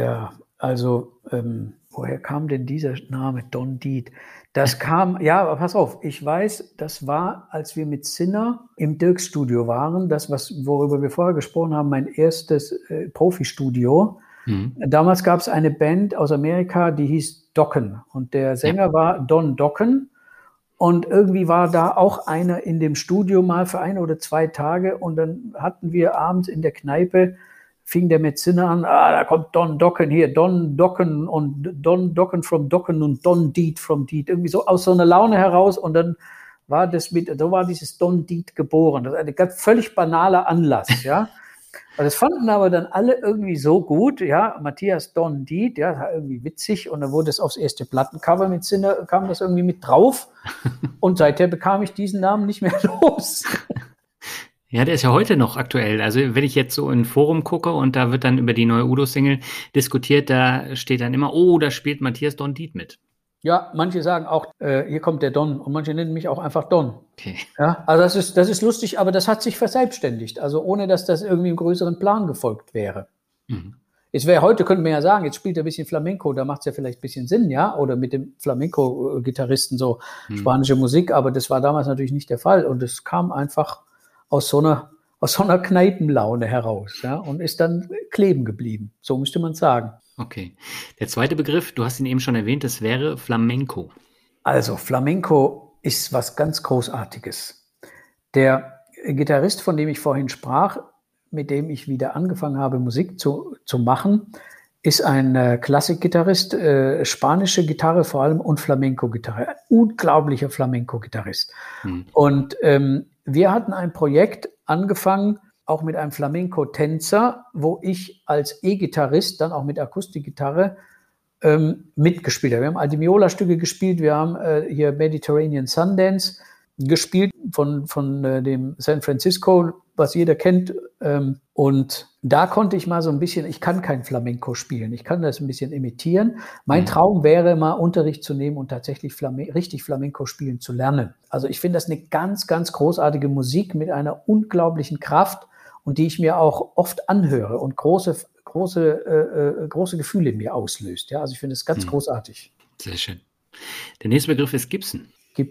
[SPEAKER 1] woher kam denn dieser Name Don Diet? Das kam, ja, pass auf, ich weiß, das war, als wir mit Sinner im Dirks-Studio waren, worüber wir vorher gesprochen haben, mein erstes Profi-Studio. Damals gab es eine Band aus Amerika, die hieß Dokken und der Sänger war Don Dokken und irgendwie war da auch einer in dem Studio mal für 1 oder 2 Tage und dann hatten wir abends in der Kneipe, fing der mit Sinner an, da kommt Don Dokken hier, Don Dokken und Don Dokken from Dokken und Don Diet from Diet, irgendwie so aus so einer Laune heraus und dann war dieses Don Diet geboren. Das ist ein ganz völlig banaler Anlass, ja. Das fanden aber dann alle irgendwie so gut, ja, Matthias Don Diet, ja, das war irgendwie witzig und dann wurde es aufs erste Plattencover mit Sinner, kam das irgendwie mit drauf und seither bekam ich diesen Namen nicht mehr los.
[SPEAKER 2] Ja, der ist ja heute noch aktuell. Also wenn ich jetzt so in ein Forum gucke und da wird dann über die neue Udo-Single diskutiert, da steht dann immer, oh, da spielt Matthias Don Diet mit.
[SPEAKER 1] Ja, manche sagen auch, hier kommt der Don und manche nennen mich auch einfach Don.
[SPEAKER 2] Okay.
[SPEAKER 1] Ja, also das ist lustig, aber das hat sich verselbstständigt, also ohne dass das irgendwie im größeren Plan gefolgt wäre.
[SPEAKER 2] Mhm.
[SPEAKER 1] Jetzt wäre heute, könnte man ja sagen, jetzt spielt er ein bisschen Flamenco, da macht es ja vielleicht ein bisschen Sinn, ja, oder mit dem Flamenco-Gitarristen so spanische Musik, aber das war damals natürlich nicht der Fall und es kam einfach aus so einer Kneipenlaune heraus, ja, und ist dann kleben geblieben, so müsste man sagen.
[SPEAKER 2] Okay. Der zweite Begriff, du hast ihn eben schon erwähnt, das wäre Flamenco.
[SPEAKER 1] Also Flamenco ist was ganz Großartiges. Der Gitarrist, von dem ich vorhin sprach, mit dem ich wieder angefangen habe, Musik zu machen, ist ein Klassikgitarrist, spanische Gitarre vor allem und Flamenco-Gitarre. Ein unglaublicher Flamenco-Gitarrist. Und wir hatten ein Projekt angefangen, auch mit einem Flamenco-Tänzer, wo ich als E-Gitarrist, dann auch mit Akustikgitarre, mitgespielt habe. Wir haben alte Viola-Stücke gespielt, wir haben hier Mediterranean Sundance gespielt von dem San Francisco, was jeder kennt. Und da konnte ich mal so ein bisschen, ich kann kein Flamenco spielen, ich kann das ein bisschen imitieren. Mein Traum wäre mal Unterricht zu nehmen und tatsächlich richtig Flamenco spielen zu lernen. Also ich finde das eine ganz, ganz großartige Musik mit einer unglaublichen Kraft und die ich mir auch oft anhöre und große Gefühle in mir auslöst. Ja, also ich finde es ganz großartig.
[SPEAKER 2] Sehr schön. Der nächste Begriff ist Gibson.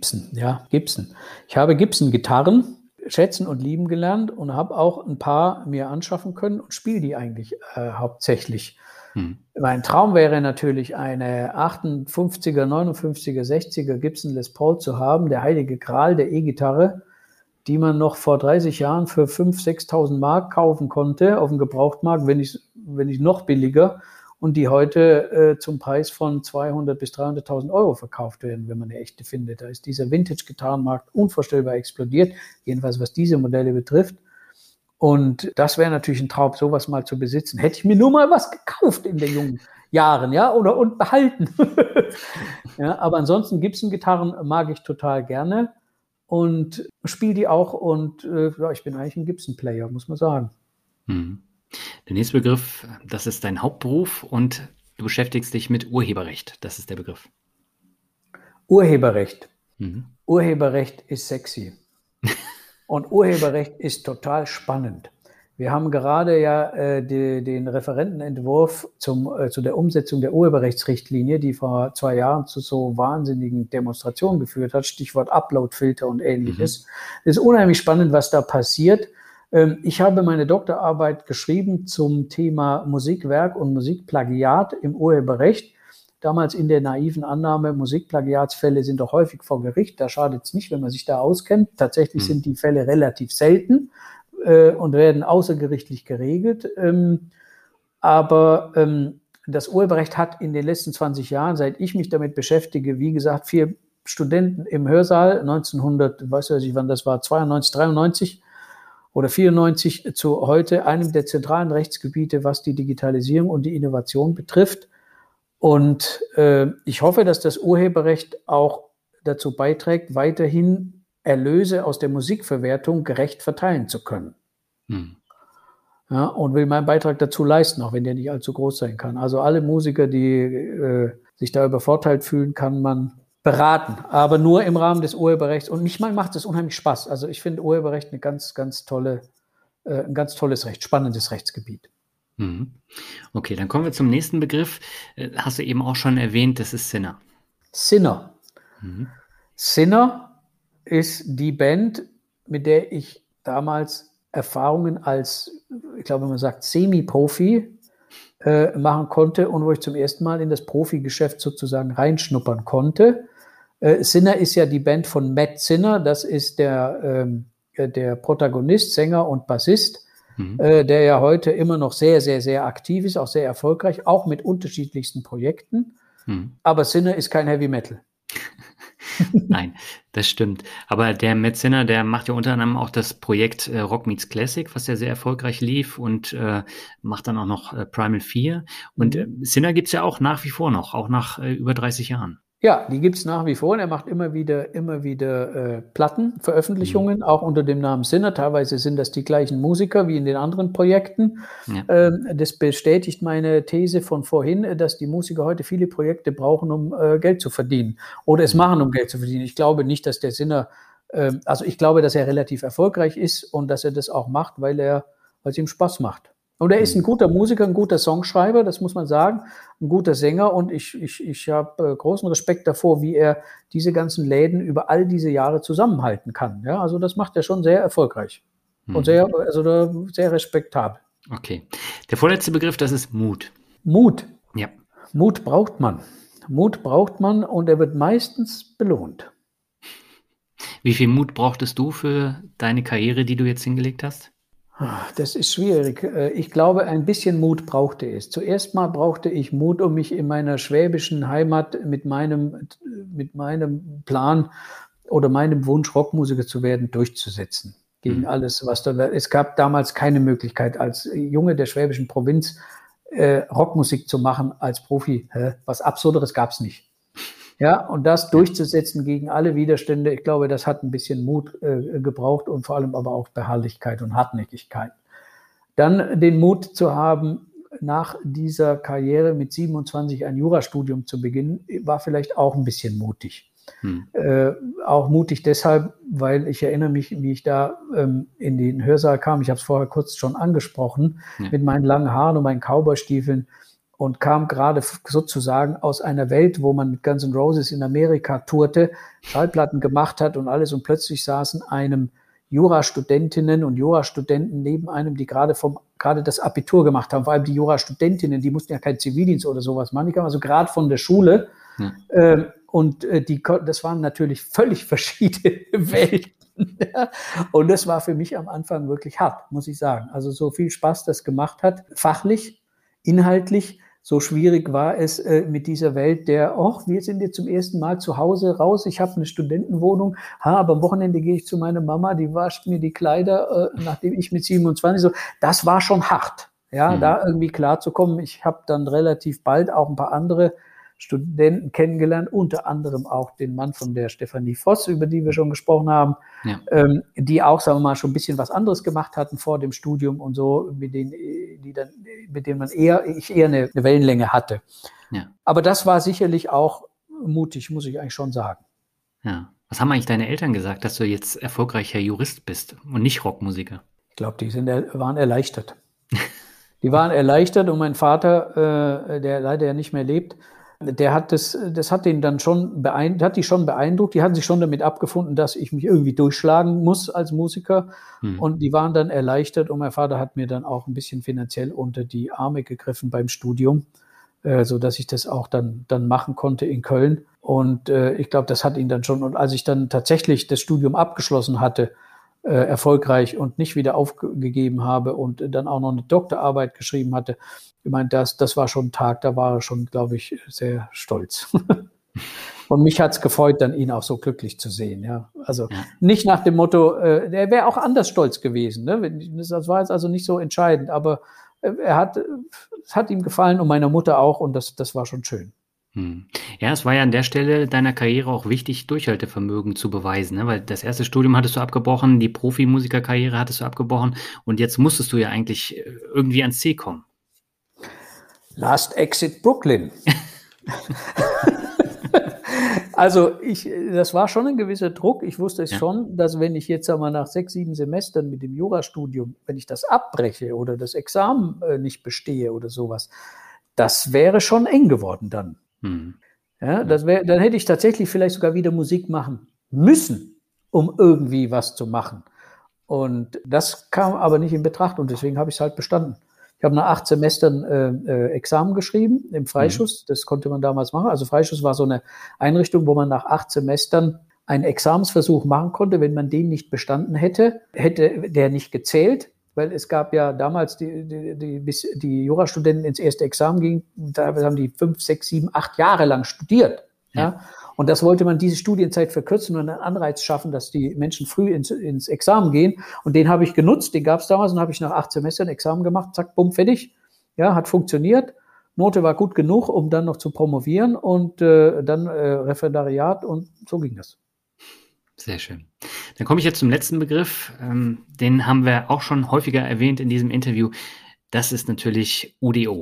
[SPEAKER 1] Gibson. Ich habe Gibson-Gitarren schätzen und lieben gelernt und habe auch ein paar mir anschaffen können und spiele die eigentlich hauptsächlich. Mein Traum wäre natürlich eine 58er, 59er, 60er Gibson Les Paul zu haben, der heilige Gral der E-Gitarre, die man noch vor 30 Jahren für 5.000, 6.000 Mark kaufen konnte auf dem Gebrauchtmarkt, wenn nicht noch billiger, und die heute zum Preis von 200.000 bis 300.000 Euro verkauft werden, wenn man eine echte findet. Da ist dieser Vintage-Gitarrenmarkt unvorstellbar explodiert, jedenfalls was diese Modelle betrifft. Und das wäre natürlich ein Traum, sowas mal zu besitzen. Hätte ich mir nur mal was gekauft in den jungen Jahren, ja, und behalten. Ja, aber ansonsten Gibson-Gitarren mag ich total gerne und spiele die auch und ich bin eigentlich ein Gibson-Player, muss man sagen.
[SPEAKER 2] Der nächste Begriff, das ist dein Hauptberuf und du beschäftigst dich mit Urheberrecht. Das ist der Begriff.
[SPEAKER 1] Urheberrecht. Urheberrecht ist sexy. Und Urheberrecht ist total spannend. Wir haben gerade ja den Referentenentwurf zu der Umsetzung der Urheberrechtsrichtlinie, die vor 2 Jahren zu so wahnsinnigen Demonstrationen geführt hat, Stichwort Uploadfilter und Ähnliches. Es ist unheimlich spannend, was da passiert. Ich habe meine Doktorarbeit geschrieben zum Thema Musikwerk und Musikplagiat im Urheberrecht. Damals in der naiven Annahme, Musikplagiatsfälle sind doch häufig vor Gericht. Da schadet es nicht, wenn man sich da auskennt. Tatsächlich sind die Fälle relativ selten und werden außergerichtlich geregelt. Aber das Urheberrecht hat in den letzten 20 Jahren, seit ich mich damit beschäftige, wie gesagt, 4 Studenten im Hörsaal, 1900, weiß ich nicht, wann das war, 92, 93, oder 94 zu heute einem der zentralen Rechtsgebiete, was die Digitalisierung und die Innovation betrifft. Und ich hoffe, dass das Urheberrecht auch dazu beiträgt, weiterhin Erlöse aus der Musikverwertung gerecht verteilen zu können. Ja, und will meinen Beitrag dazu leisten, auch wenn der nicht allzu groß sein kann. Also alle Musiker, die sich da übervorteilt fühlen, kann man beraten, aber nur im Rahmen des Urheberrechts. Und mich macht es unheimlich Spaß. Also ich finde Urheberrecht ein ganz tolles Recht, spannendes Rechtsgebiet.
[SPEAKER 2] Okay, dann kommen wir zum nächsten Begriff. Hast du eben auch schon erwähnt, das ist Sinner.
[SPEAKER 1] Sinner. Sinner ist die Band, mit der ich damals Erfahrungen als, ich glaube, man sagt Semi-Profi machen konnte und wo ich zum ersten Mal in das Profigeschäft sozusagen reinschnuppern konnte. Sinner ist ja die Band von Matt Sinner, das ist der Protagonist, Sänger und Bassist, der ja heute immer noch sehr, sehr, sehr aktiv ist, auch sehr erfolgreich, auch mit unterschiedlichsten Projekten. Aber Sinner ist kein Heavy Metal.
[SPEAKER 2] Nein, das stimmt. Aber der Matt Sinner, der macht ja unter anderem auch das Projekt Rock Meets Classic, was ja sehr erfolgreich lief und macht dann auch noch Primal 4. Und Sinner gibt's ja auch nach wie vor noch, auch nach über 30 Jahren.
[SPEAKER 1] Ja, die gibt's nach wie vor und er macht immer wieder Plattenveröffentlichungen, auch unter dem Namen Sinner. Teilweise sind das die gleichen Musiker wie in den anderen Projekten.
[SPEAKER 2] Ja.
[SPEAKER 1] Das bestätigt meine These von vorhin, dass die Musiker heute viele Projekte brauchen, um Geld zu verdienen oder es machen, um Geld zu verdienen. Ich glaube nicht, dass der Sinner, also ich glaube, dass er relativ erfolgreich ist und dass er das auch macht, weil es ihm Spaß macht. Und er ist ein guter Musiker, ein guter Songschreiber, das muss man sagen, ein guter Sänger und ich habe großen Respekt davor, wie er diese ganzen Läden über all diese Jahre zusammenhalten kann. Ja, also das macht er schon sehr erfolgreich und sehr respektabel.
[SPEAKER 2] Okay. Der vorletzte Begriff, das ist Mut.
[SPEAKER 1] Mut.
[SPEAKER 2] Ja.
[SPEAKER 1] Mut braucht man. Mut braucht man und er wird meistens belohnt.
[SPEAKER 2] Wie viel Mut brauchtest du für deine Karriere, die du jetzt hingelegt hast?
[SPEAKER 1] Das ist schwierig. Ich glaube, ein bisschen Mut brauchte es. Zuerst mal brauchte ich Mut, um mich in meiner schwäbischen Heimat mit meinem Plan oder meinem Wunsch, Rockmusiker zu werden, durchzusetzen. Gegen alles, was da war. Es gab damals keine Möglichkeit, als Junge der schwäbischen Provinz Rockmusik zu machen als Profi. Was Absurderes gab es nicht. Ja, und das durchzusetzen gegen alle Widerstände, ich glaube, das hat ein bisschen Mut gebraucht und vor allem aber auch Beharrlichkeit und Hartnäckigkeit. Dann den Mut zu haben, nach dieser Karriere mit 27 ein Jurastudium zu beginnen, war vielleicht auch ein bisschen mutig. Auch mutig deshalb, weil ich erinnere mich, wie ich da in den Hörsaal kam, ich habe es vorher kurz schon angesprochen, mit meinen langen Haaren und meinen Cowboystiefeln, und kam gerade sozusagen aus einer Welt, wo man mit Guns N' Roses in Amerika tourte, Schallplatten gemacht hat und alles, und plötzlich saßen einem Jurastudentinnen und Jurastudenten neben einem, die gerade das Abitur gemacht haben. Vor allem die Jurastudentinnen, die mussten ja keinen Zivildienst oder sowas machen, die kamen also gerade von der Schule. Das waren natürlich völlig verschiedene Welten. Und das war für mich am Anfang wirklich hart, muss ich sagen. Also so viel Spaß das gemacht hat, fachlich, inhaltlich, so schwierig war es mit dieser Welt wir sind jetzt zum ersten Mal zu Hause raus, ich habe eine Studentenwohnung, aber am Wochenende gehe ich zu meiner Mama, die wascht mir die Kleider, nachdem ich mit 27, so, das war schon hart, ja, da irgendwie klarzukommen. Ich habe dann relativ bald auch ein paar andere Studenten kennengelernt, unter anderem auch den Mann von der Stefanie Voss, über die wir schon gesprochen haben, die auch, sagen wir mal, schon ein bisschen was anderes gemacht hatten vor dem Studium und so, mit denen man eher eine Wellenlänge hatte. Ja. Aber das war sicherlich auch mutig, muss ich eigentlich schon sagen.
[SPEAKER 2] Ja. Was haben eigentlich deine Eltern gesagt, dass du jetzt erfolgreicher Jurist bist und nicht Rockmusiker?
[SPEAKER 1] Ich glaube, die waren erleichtert. Die waren erleichtert, und mein Vater, der leider ja nicht mehr lebt, der hat das hat ihn dann schon beeindruckt. Die hatten sich schon damit abgefunden, dass ich mich irgendwie durchschlagen muss als Musiker. Und die waren dann erleichtert, und mein Vater hat mir dann auch ein bisschen finanziell unter die Arme gegriffen beim Studium, so dass ich das auch dann machen konnte in Köln. Und ich glaube, das hat ihn dann schon. Und als ich dann tatsächlich das Studium abgeschlossen hatte, erfolgreich, und nicht wieder aufgegeben habe und dann auch noch eine Doktorarbeit geschrieben hatte, ich meine, das war schon ein Tag, da war er schon, glaube ich, sehr stolz. Und mich hat's gefreut, dann ihn auch so glücklich zu sehen. Ja, also nicht nach dem Motto, der wäre auch anders stolz gewesen. Ne? Das war jetzt also nicht so entscheidend, aber es hat ihm gefallen und meiner Mutter auch, und das war schon schön.
[SPEAKER 2] Ja, es war ja an der Stelle deiner Karriere auch wichtig, Durchhaltevermögen zu beweisen, ne? Weil das erste Studium hattest du abgebrochen, die Profimusikerkarriere hattest du abgebrochen, und jetzt musstest du ja eigentlich irgendwie ans Ziel kommen.
[SPEAKER 1] Last Exit Brooklyn. Also das war schon ein gewisser Druck. Ich wusste es schon, dass wenn ich jetzt einmal nach 6, 7 Semestern mit dem Jurastudium, wenn ich das abbreche oder das Examen nicht bestehe oder sowas, das wäre schon eng geworden dann. Ja, dann hätte ich tatsächlich vielleicht sogar wieder Musik machen müssen, um irgendwie was zu machen. Und das kam aber nicht in Betracht, und deswegen habe ich es halt bestanden. Ich habe nach 8 Semestern Examen geschrieben im Freischuss. Das konnte man damals machen. Also Freischuss war so eine Einrichtung, wo man nach 8 Semestern einen Examensversuch machen konnte. Wenn man den nicht bestanden hätte, hätte der nicht gezählt. Weil es gab ja damals, bis die Jurastudenten ins erste Examen gingen, da haben die 5, 6, 7, 8 Jahre lang studiert. Ja? Und das wollte man, diese Studienzeit verkürzen und einen Anreiz schaffen, dass die Menschen früh ins Examen gehen. Und den habe ich genutzt, den gab es damals, und habe ich nach 8 Semestern Examen gemacht, zack, bumm, fertig. Ja, hat funktioniert. Note war gut genug, um dann noch zu promovieren und dann Referendariat und so ging das.
[SPEAKER 2] Sehr schön. Dann komme ich jetzt zum letzten Begriff. Den haben wir auch schon häufiger erwähnt in diesem Interview. Das ist natürlich UDO.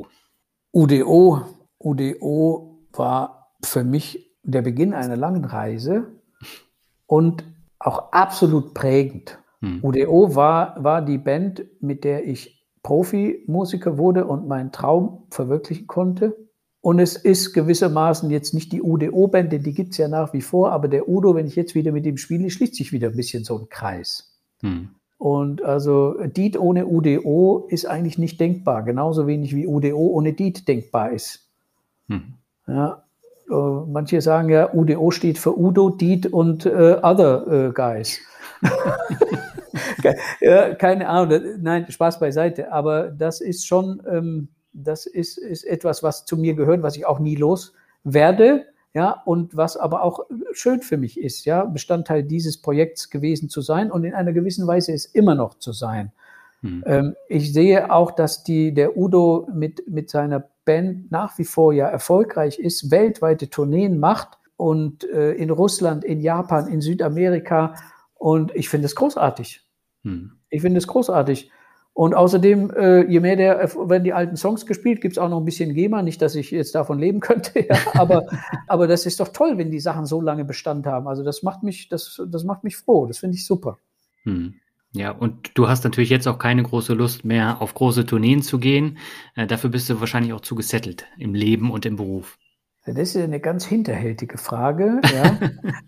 [SPEAKER 1] UDO war für mich der Beginn einer langen Reise und auch absolut prägend. UDO war die Band, mit der ich Profimusiker wurde und meinen Traum verwirklichen konnte. Und es ist gewissermaßen jetzt nicht die UDO-Band, denn die gibt es ja nach wie vor, aber der Udo, wenn ich jetzt wieder mit ihm spiele, schließt sich wieder ein bisschen so ein Kreis. Und also Diet ohne UDO ist eigentlich nicht denkbar, genauso wenig wie UDO ohne Diet denkbar ist. Ja, manche sagen ja, UDO steht für Udo, Diet und Other Guys. Ja, keine Ahnung, nein, Spaß beiseite, aber das ist schon, das ist etwas, was zu mir gehört, was ich auch nie los werde, ja, und was aber auch schön für mich ist, ja, Bestandteil dieses Projekts gewesen zu sein und in einer gewissen Weise es immer noch zu sein. Ich sehe auch, dass der Udo mit seiner Band nach wie vor ja erfolgreich ist, weltweite Tourneen macht und in Russland, in Japan, in Südamerika, und ich finde es großartig. Ich finde es großartig. Und außerdem, je mehr werden die alten Songs gespielt, gibt es auch noch ein bisschen GEMA. Nicht, dass ich jetzt davon leben könnte, ja, aber das ist doch toll, wenn die Sachen so lange Bestand haben. Also das macht mich froh. Das finde ich super.
[SPEAKER 2] Ja, und du hast natürlich jetzt auch keine große Lust mehr, auf große Tourneen zu gehen. Dafür bist du wahrscheinlich auch zu gesettelt im Leben und im Beruf.
[SPEAKER 1] Das ist eine ganz hinterhältige Frage. Ja.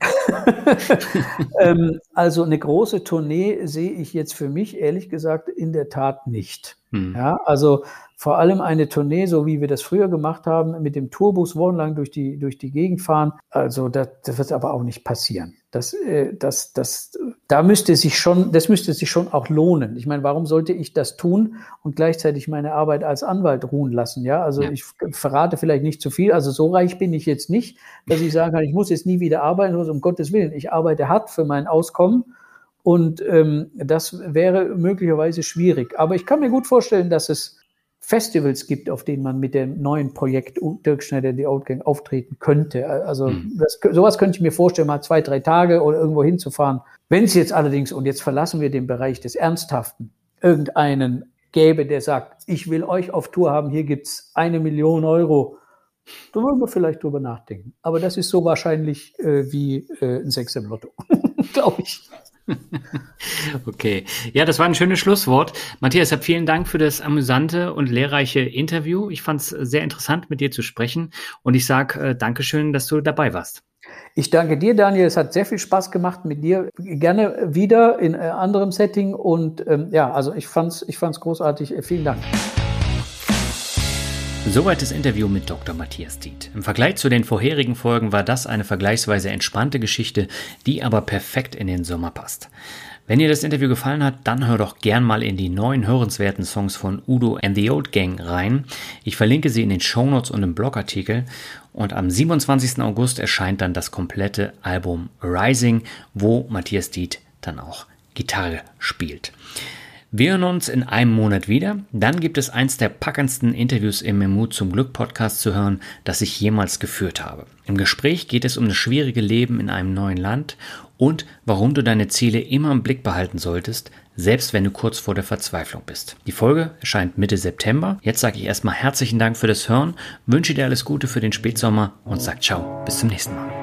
[SPEAKER 1] Also eine große Tournee sehe ich jetzt für mich, ehrlich gesagt, in der Tat nicht. Ja, also vor allem eine Tournee, so wie wir das früher gemacht haben, mit dem Tourbus wochenlang durch die Gegend fahren. Also das wird aber auch nicht passieren. Das müsste sich schon auch lohnen. Ich meine, warum sollte ich das tun und gleichzeitig meine Arbeit als Anwalt ruhen lassen? Ja, also ich verrate vielleicht nicht zu viel. Also so reich bin ich jetzt nicht, dass ich sagen kann, ich muss jetzt nie wieder arbeiten, um Gottes Willen. Ich arbeite hart für mein Auskommen. Und das wäre möglicherweise schwierig. Aber ich kann mir gut vorstellen, dass es Festivals gibt, auf denen man mit dem neuen Projekt Dirk Schneider, die Old Gang auftreten könnte. Also sowas könnte ich mir vorstellen, mal 2-3 Tage oder irgendwo hinzufahren. Wenn es jetzt allerdings, und jetzt verlassen wir den Bereich des Ernsthaften, irgendeinen gäbe, der sagt, ich will euch auf Tour haben, hier gibt's 1 Million Euro, da würden wir vielleicht drüber nachdenken. Aber das ist so wahrscheinlich wie ein Sechs im Lotto, glaube ich.
[SPEAKER 2] Okay, ja, das war ein schönes Schlusswort. Matthias, vielen Dank für das amüsante und lehrreiche Interview. Ich fand es sehr interessant, mit dir zu sprechen, und ich sage Dankeschön, dass du dabei warst.
[SPEAKER 1] Ich danke dir, Daniel. Es hat sehr viel Spaß gemacht mit dir. Gerne wieder in anderem Setting, und also ich fand's großartig. Vielen Dank.
[SPEAKER 2] Soweit das Interview mit Dr. Matthias Diet. Im Vergleich zu den vorherigen Folgen war das eine vergleichsweise entspannte Geschichte, die aber perfekt in den Sommer passt. Wenn dir das Interview gefallen hat, dann hör doch gern mal in die neuen hörenswerten Songs von Udo and the Old Gang rein. Ich verlinke sie in den Shownotes und im Blogartikel. Und am 27. August erscheint dann das komplette Album Rising, wo Matthias Diet dann auch Gitarre spielt. Wir hören uns in einem Monat wieder. Dann gibt es eins der packendsten Interviews im Mut zum Glück Podcast zu hören, das ich jemals geführt habe. Im Gespräch geht es um das schwierige Leben in einem neuen Land und warum du deine Ziele immer im Blick behalten solltest, selbst wenn du kurz vor der Verzweiflung bist. Die Folge erscheint Mitte September. Jetzt sage ich erstmal herzlichen Dank für das Hören, wünsche dir alles Gute für den Spätsommer und sag ciao, bis zum nächsten Mal.